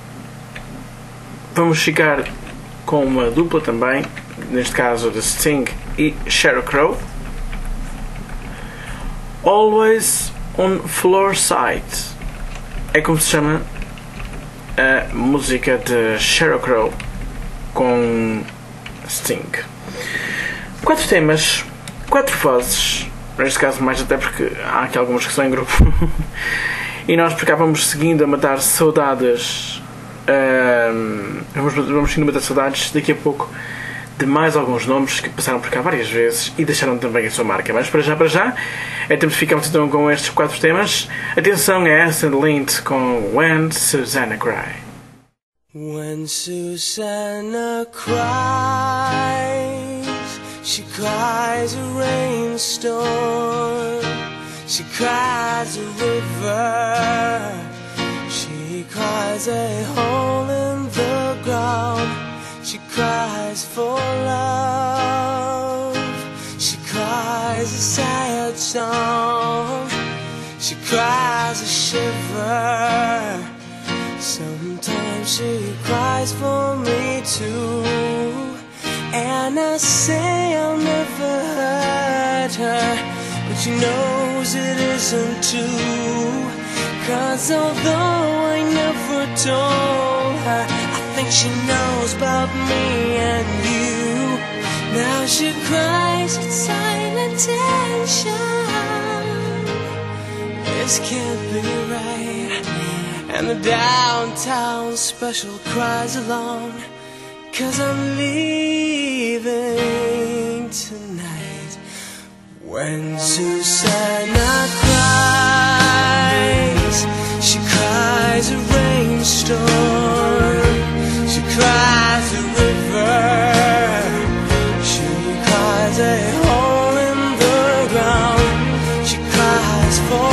Vamos ficar com uma dupla também, neste caso de Sting e Sheryl Crow. Always On Floor Side. É como se chama a música de Sheryl Crow com Sting. Quatro temas, quatro vozes, neste caso mais até porque há aqui algumas que são em grupo. E nós por cá vamos seguindo a matar saudades. Um, vamos, vamos seguindo a matar saudades daqui a pouco de mais alguns nomes que passaram por cá várias vezes e deixaram também a sua marca. Mas para já, para já, é tempo de ficarmos então com estes quatro temas. Atenção a Acid Lint com When Susanna Cry. When Susanna cries, she cries a rainstorm, she cries a river, she cries a hole in the ground, she cries for love, she cries a sad song, she cries a shiver. Sometimes she cries for me too, and I say I'll never hurt her, but she knows it isn't true. Cause although I never told her, I think she knows about me and you. Now she cries with silent tension. This can't be right. And the downtown special cries along, cause I'm leaving tonight. When Susanna cries, she cries a rainstorm, she cries a river, she cries a hole in the ground, she cries for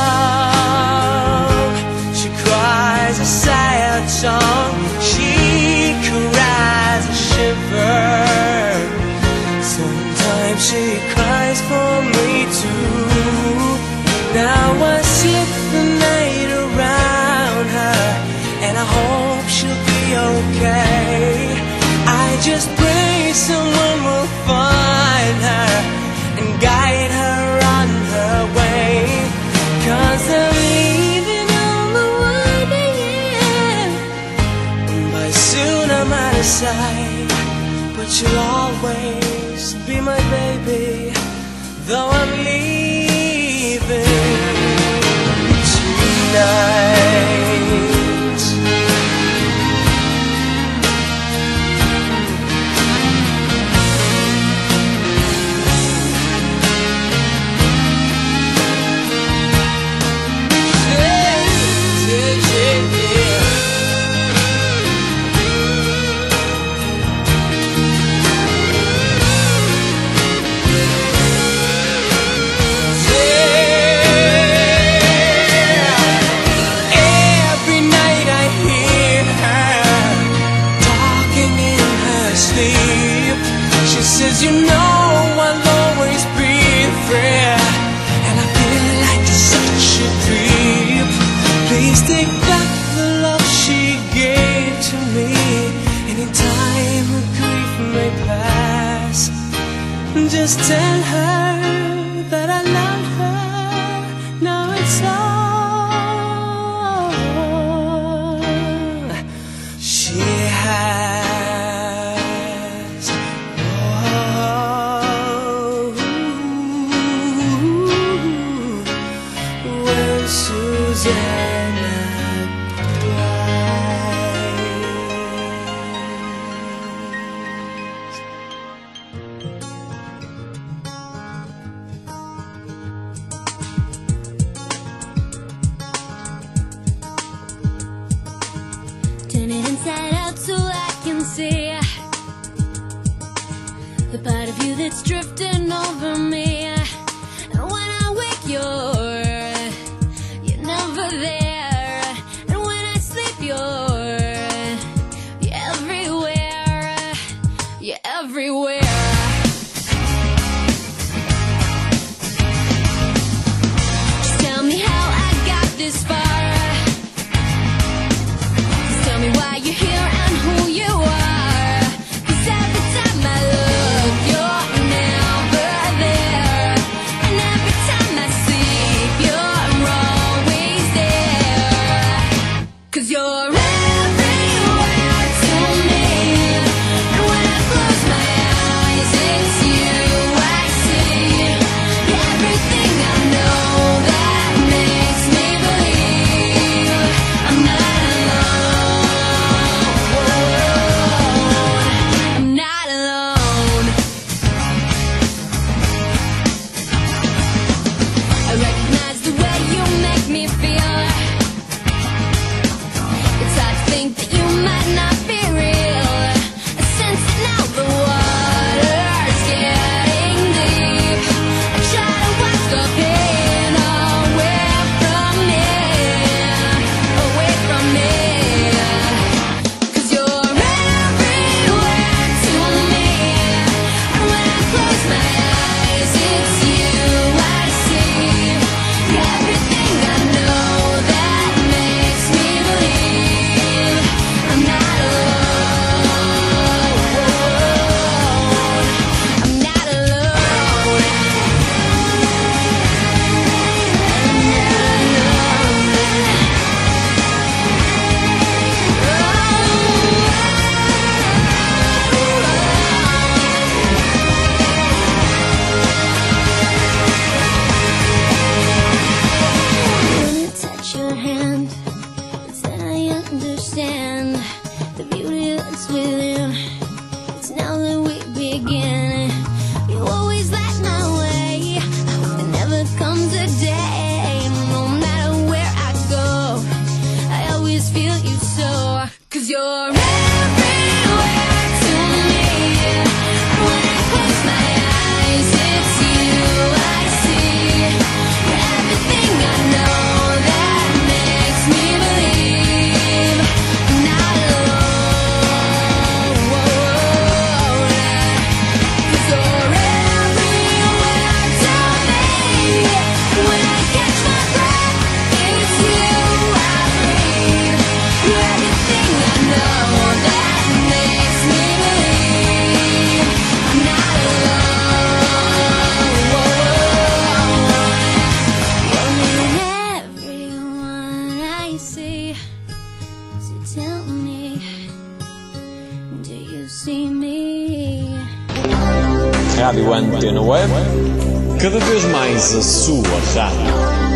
love, she cries a sad song, she cries a shiver. Sometimes she cries for me too. Now I slip the night around her, and I hope she'll be okay. I just pray someone will find her and guide her on her way. Cause I'm leaving on the winding, and by soon I'm out of sight. But you'll always be my baby, though I'm leaving tonight. Says you know I'll always be free, and I feel like such a creep. Please take back the love she gave to me. Anytime her grief may pass, just tell her that I love her. Now it's all she has. Turn it inside out so I can see the part of you that's drifting over me. And when I wake, you're you're never there. And when I sleep, you're you're everywhere. You're everywhere. Just tell me how I got this far. Tell me why you're here and who you are. Cause every time I look, you're never might not be real. I sense it now, the water's getting deep. I try to wash the pain away from me, away from me. 'Cause you're everywhere to me. And when I close my eyes, it's you I see. Everything I know that makes me believe I'm not alone. I'm not alone. When I touch your hand, it's then I understand the beauty that's within. It's now that we begin. You always light my way. I hope there never comes a day. No matter where I go, I always feel you so. 'Cause you're everywhere to me. And when I close my eyes, it's you I see. Everything I know that makes me believe I'm not alone. 'Cause you're everywhere to me. When I catch my breath, it's you I breathe. You're everything I know that makes me believe I'm not alone. You're in everyone I see. So tell me, do you see me? Rádio Antena Web, cada vez mais a sua rádio.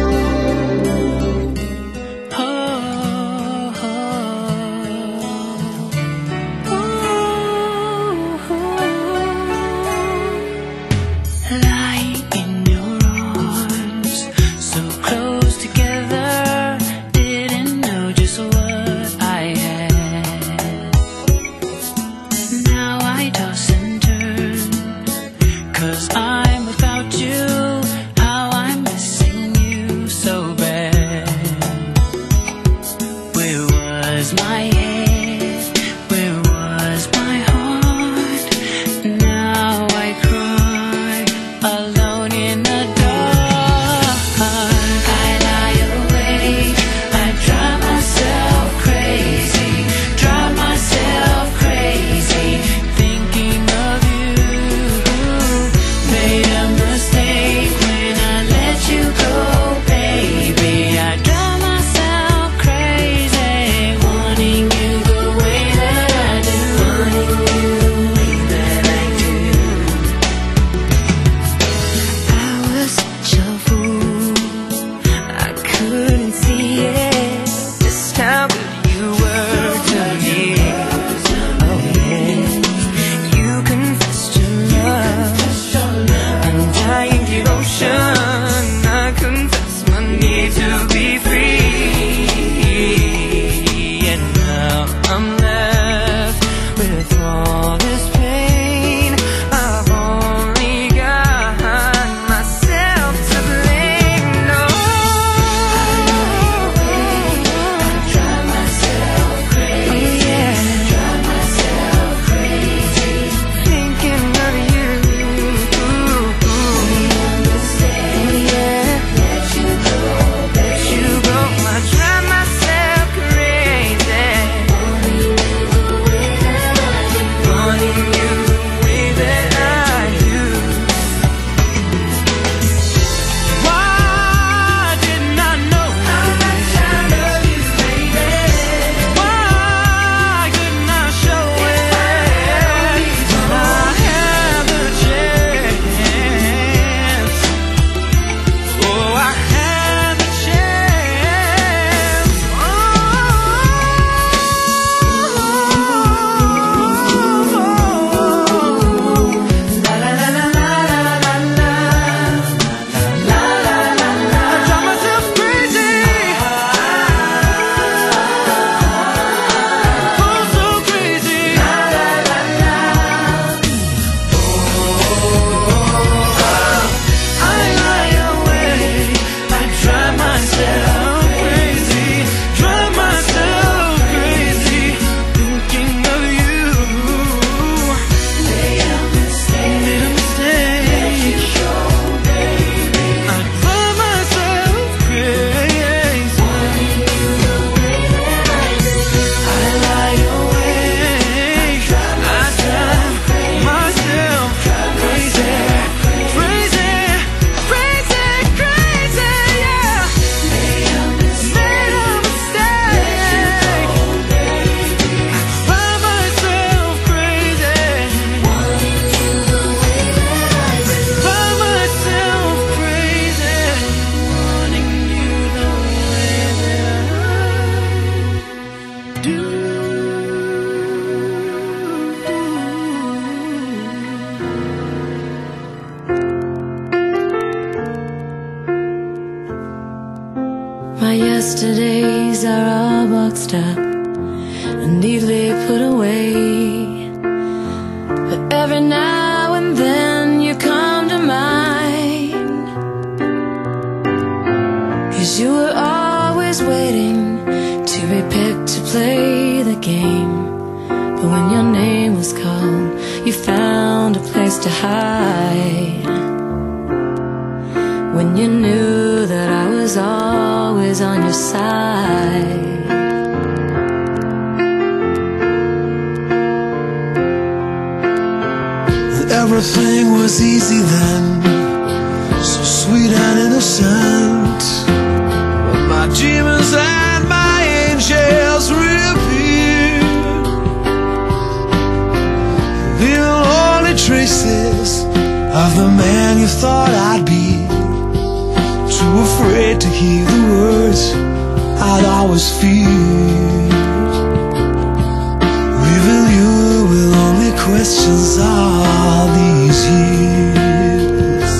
Lying in your arms, so close together, didn't know just what I had. Now I toss and turn, 'cause I'm without you. How I'm missing you so bad. Where was my head? Where was my heart? Now I cry alone in the dark. I lie awake, I drive myself crazy, drive myself crazy, thinking of you. Made a mistake when I let you go, baby. I drive myself crazy, wanting yesterdays are all boxed up and neatly put away. But every now and then you come to mind, 'cause you were always waiting to be picked to play the game. But when your name was called, you found a place to hide. When you knew that I was always on your side. Everything was easy then, so sweet and innocent. But my demons and my angels reappeared, leaving only traces of the man you thought I'd be. Too afraid to hear the words I'd always feared, leaving you with only questions all these years.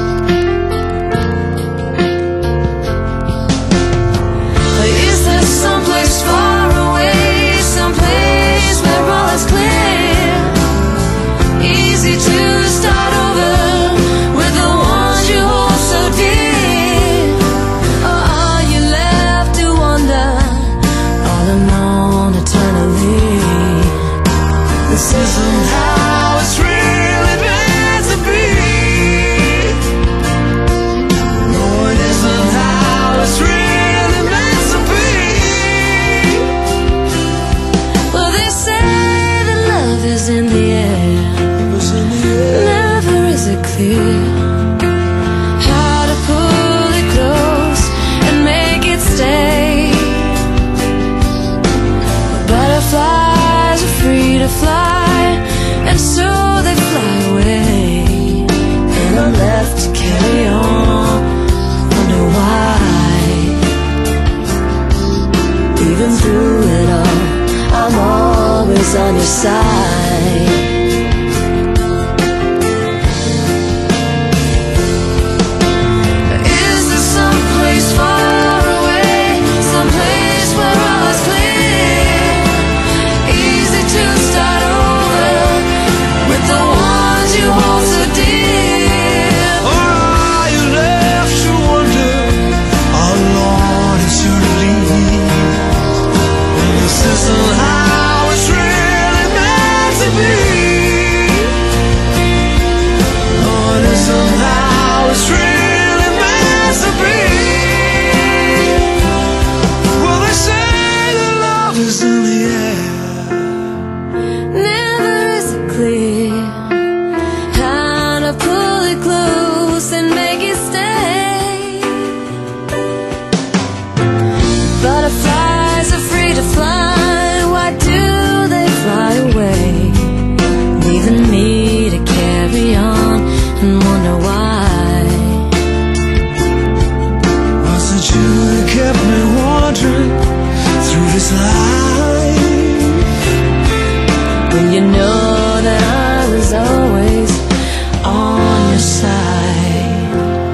Is there someplace far away, someplace where all is clear, easy to start over with the ones you hold so dear? Or are you left to wander all alone eternally? This isn't how it's really meant to be. No, it isn't how it's really meant to be. Well, they say that love is in the air, never is it clear how to pull it close and make it stay. Butterflies are free to fly, and so they fly away, and I'm left to carry on, wonder why. Even through it all, I'm always on your side. Is there some place far away, some place where all is clear, easy to start over with the ones you hold so dear? Or are you left to wonder how long eternally? This isn't how it's really meant to be. No, it isn't how it's really meant to be. Well, they say that love is in the air, Never is it clear how to pull it close and make it stay. Butterflies are free to fly, why do they fly away? Leaving me to carry on and wonder why. was it you that kept me wandering through this life? When you know that I was always on your side.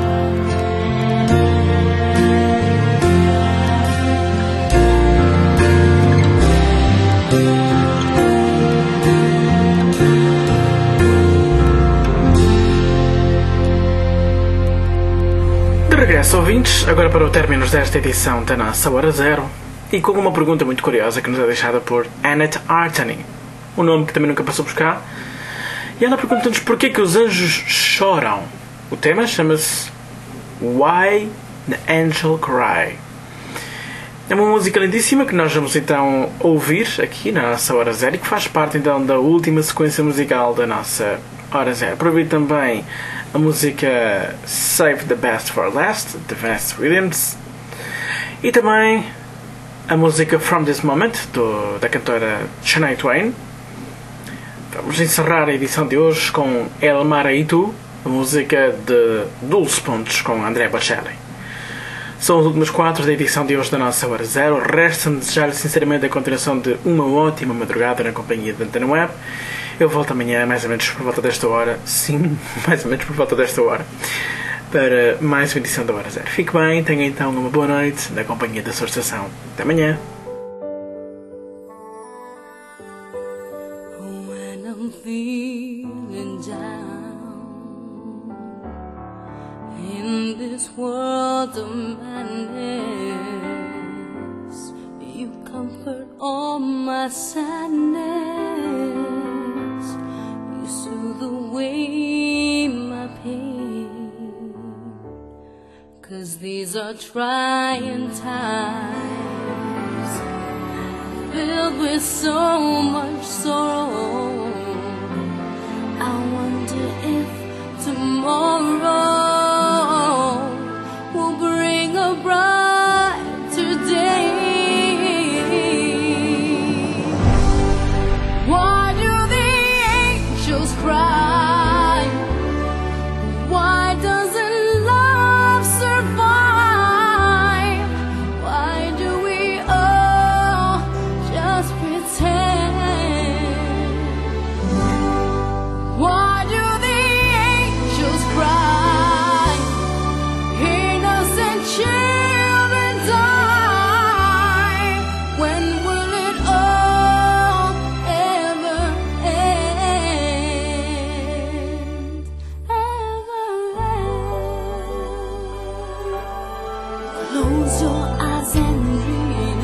De regresso, ouvintes, agora para o término desta edição da nossa Hora Zero, e com uma pergunta muito curiosa que nos é deixada por Annette Artany, um nome que também nunca passou por cá, e ela pergunta-nos porquê que os anjos choram. O tema chama-se Why the Angel Cry. É uma música lindíssima que nós vamos então ouvir aqui na nossa Hora Zero e que faz parte então da última sequência musical da nossa Hora Zero. Para ouvir também a música Save the Best for Last, de Vanessa Williams, e também a música From This Moment, do, da cantora Shania Twain. Vamos encerrar a edição de hoje com El Mar e Tu, a música de Dulce Pontes com André Bocelli. São as últimas quatro da edição de hoje da nossa Hora Zero. Resta-me desejar sinceramente a continuação de uma ótima madrugada na companhia da Antena Web. Eu volto amanhã, mais ou menos por volta desta hora. Sim, mais ou menos por volta desta hora. para mais uma edição da Hora Zero. Fique bem, tenha então uma boa noite na companhia da sua estação. Até amanhã. When I'm feeling down in this world of madness, you comfort all my sadness, you soothe away my pain, 'cause these are trying times, filled with so much sorrow. I wonder if tomorrow will bring a brighter day. Why do the angels cry? Why doesn't love survive? Why do we all just pretend? Why do the angels cry? Innocent children die. When will it all ever end? Ever end? Close your eyes and dream,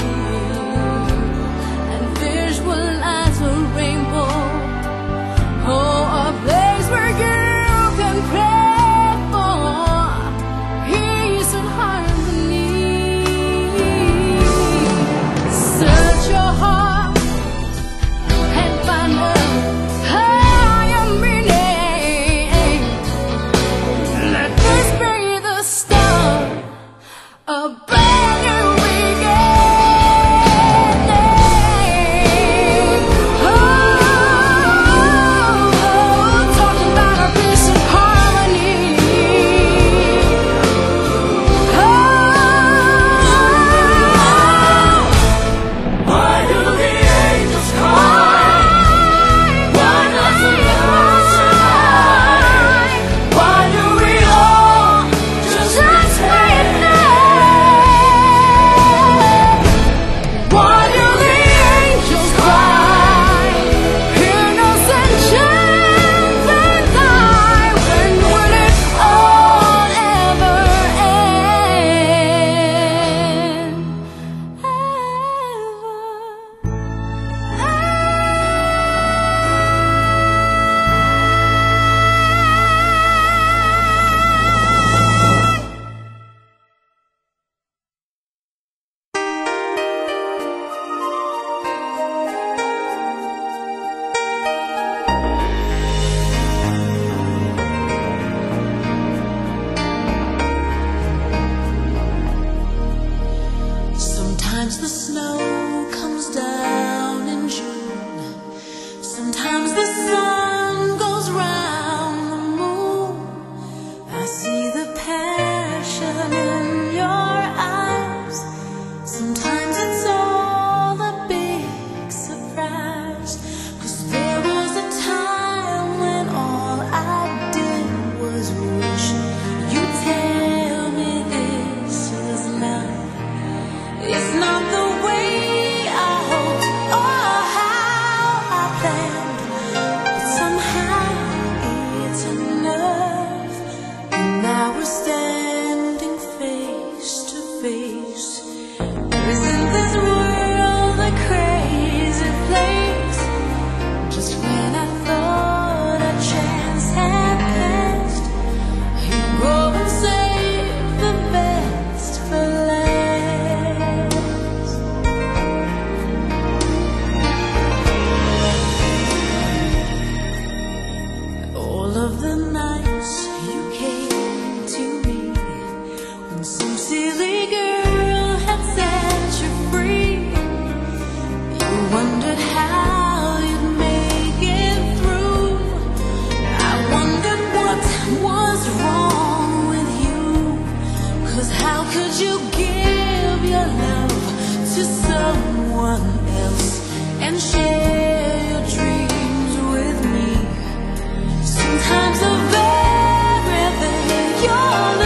and visualize a rainbow. Oh, a place where you can pray for peace and harmony. Search your heart and find a higher meaning. Let this be the start of brand new beginning. Oh, talking about our peace and harmony. Oh, why do the angels cry? Why doesn't love survive? Why do we all just pretend? Why do the angels cry? Innocent children die. When will it all ever end? Sometimes the snow comes down in June. Sometimes the sun goes round the moon. I see the passion in your eyes. Sometimes it's all a big surprise. 'Cause there was a time when all I did was wish you'd tell me this is love. It's not the way I hoped or how I planned, but somehow it's enough. And now we're standing face to face. Isn't this world a crazy place? Just when I thought a chance had passed, you go and save the best for last. All of the nights you came to me, when some silly girl had set you free, you wondered how you'd make it through. I wondered what was wrong with you. 'Cause how could you give your love to someone else and share your dreams with me? Sometimes of everything you're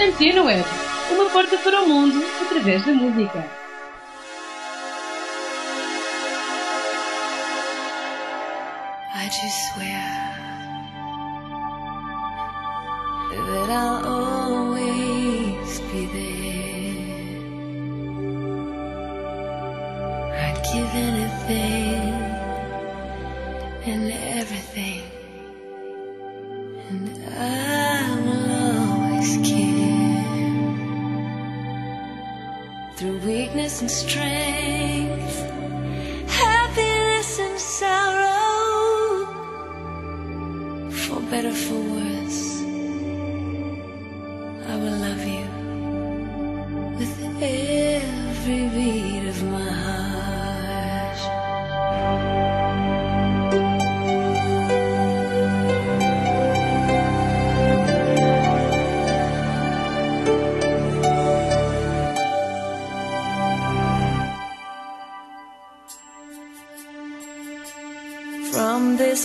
Antena Web, uma porta para o mundo através da música. I just swear that I'll always be there. I'd give anything and everything, and I will always care. Through weakness and strength, happiness and sorrow, for better, for worse, I will love you with every beat of my heart. From this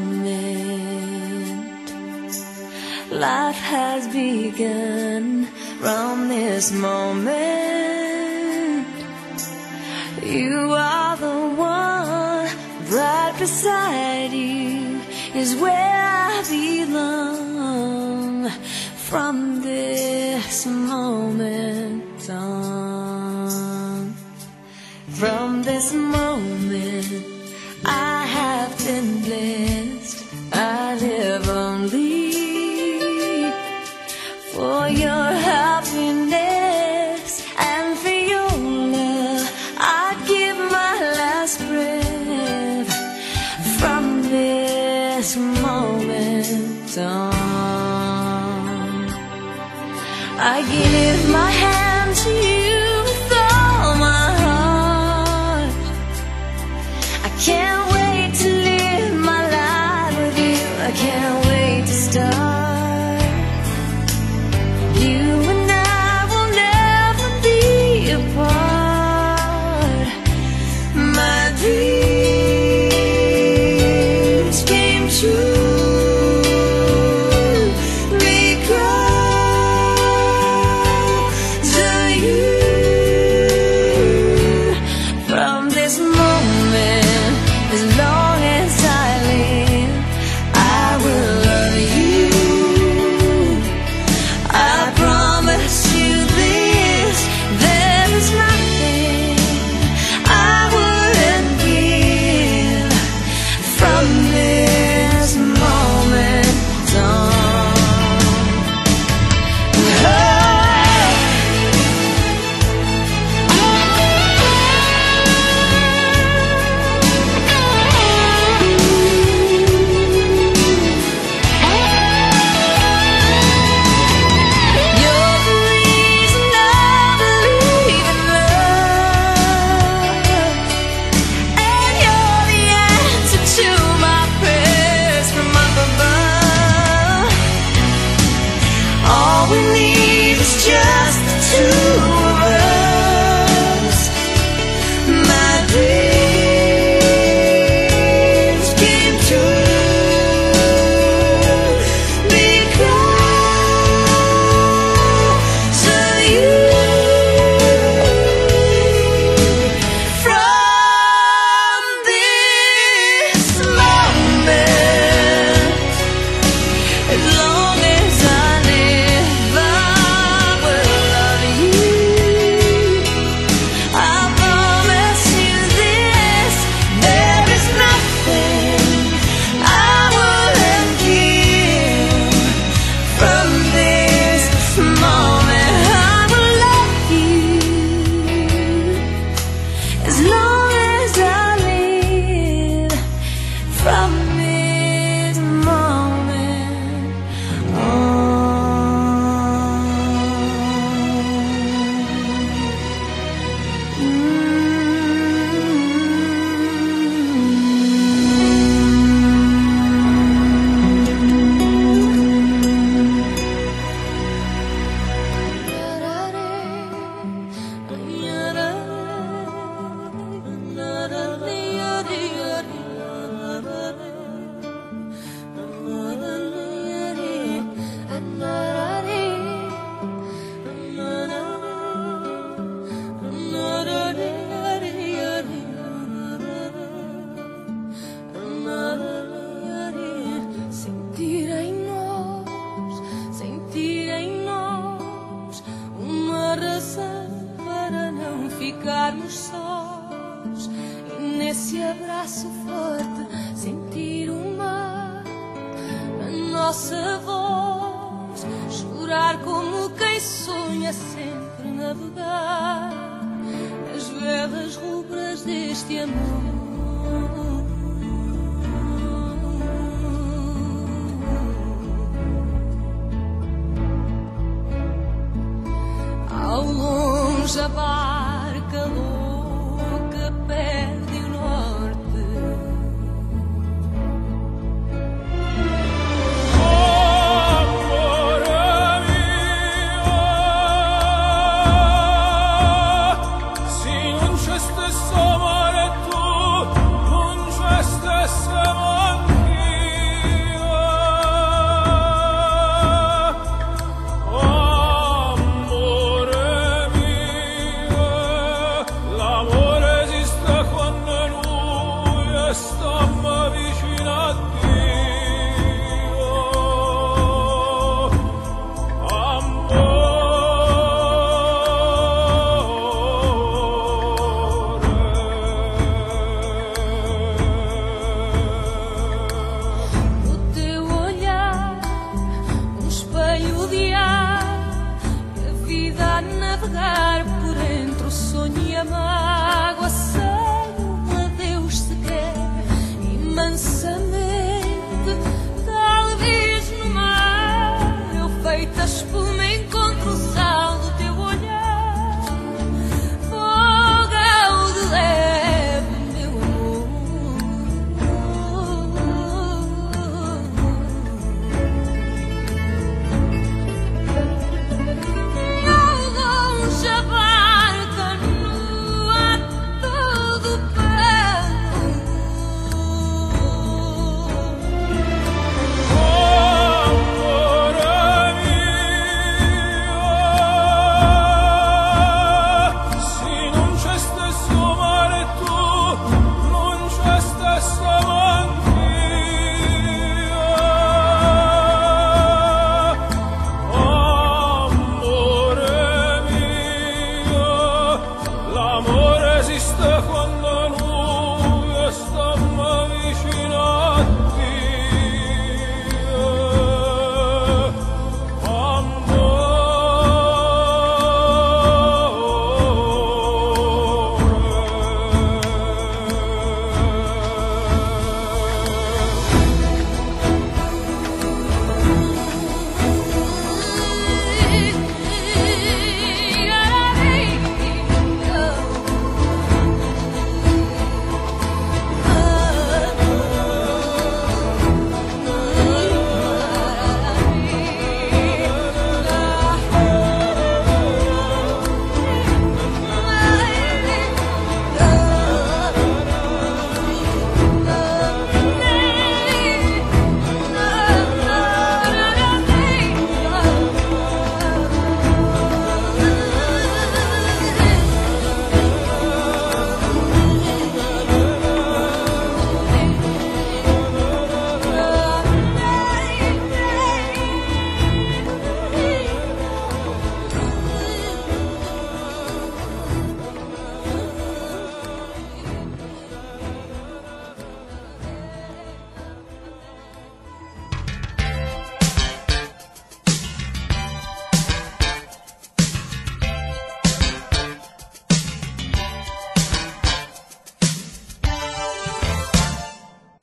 moment, life has begun. From this moment, you are the one. Right beside you is where I belong. From this moment on, from this moment, I have been blessed. I live only for your happiness and for your love. I'd give my last breath. From this moment on, I give my hand to you with all my heart. I can't wait to live my life with you. I can't wait to start. You and I will never be apart. My dreams came true because vossa voz, chorar como quem sonha sempre navegar nas velas rubras deste amor.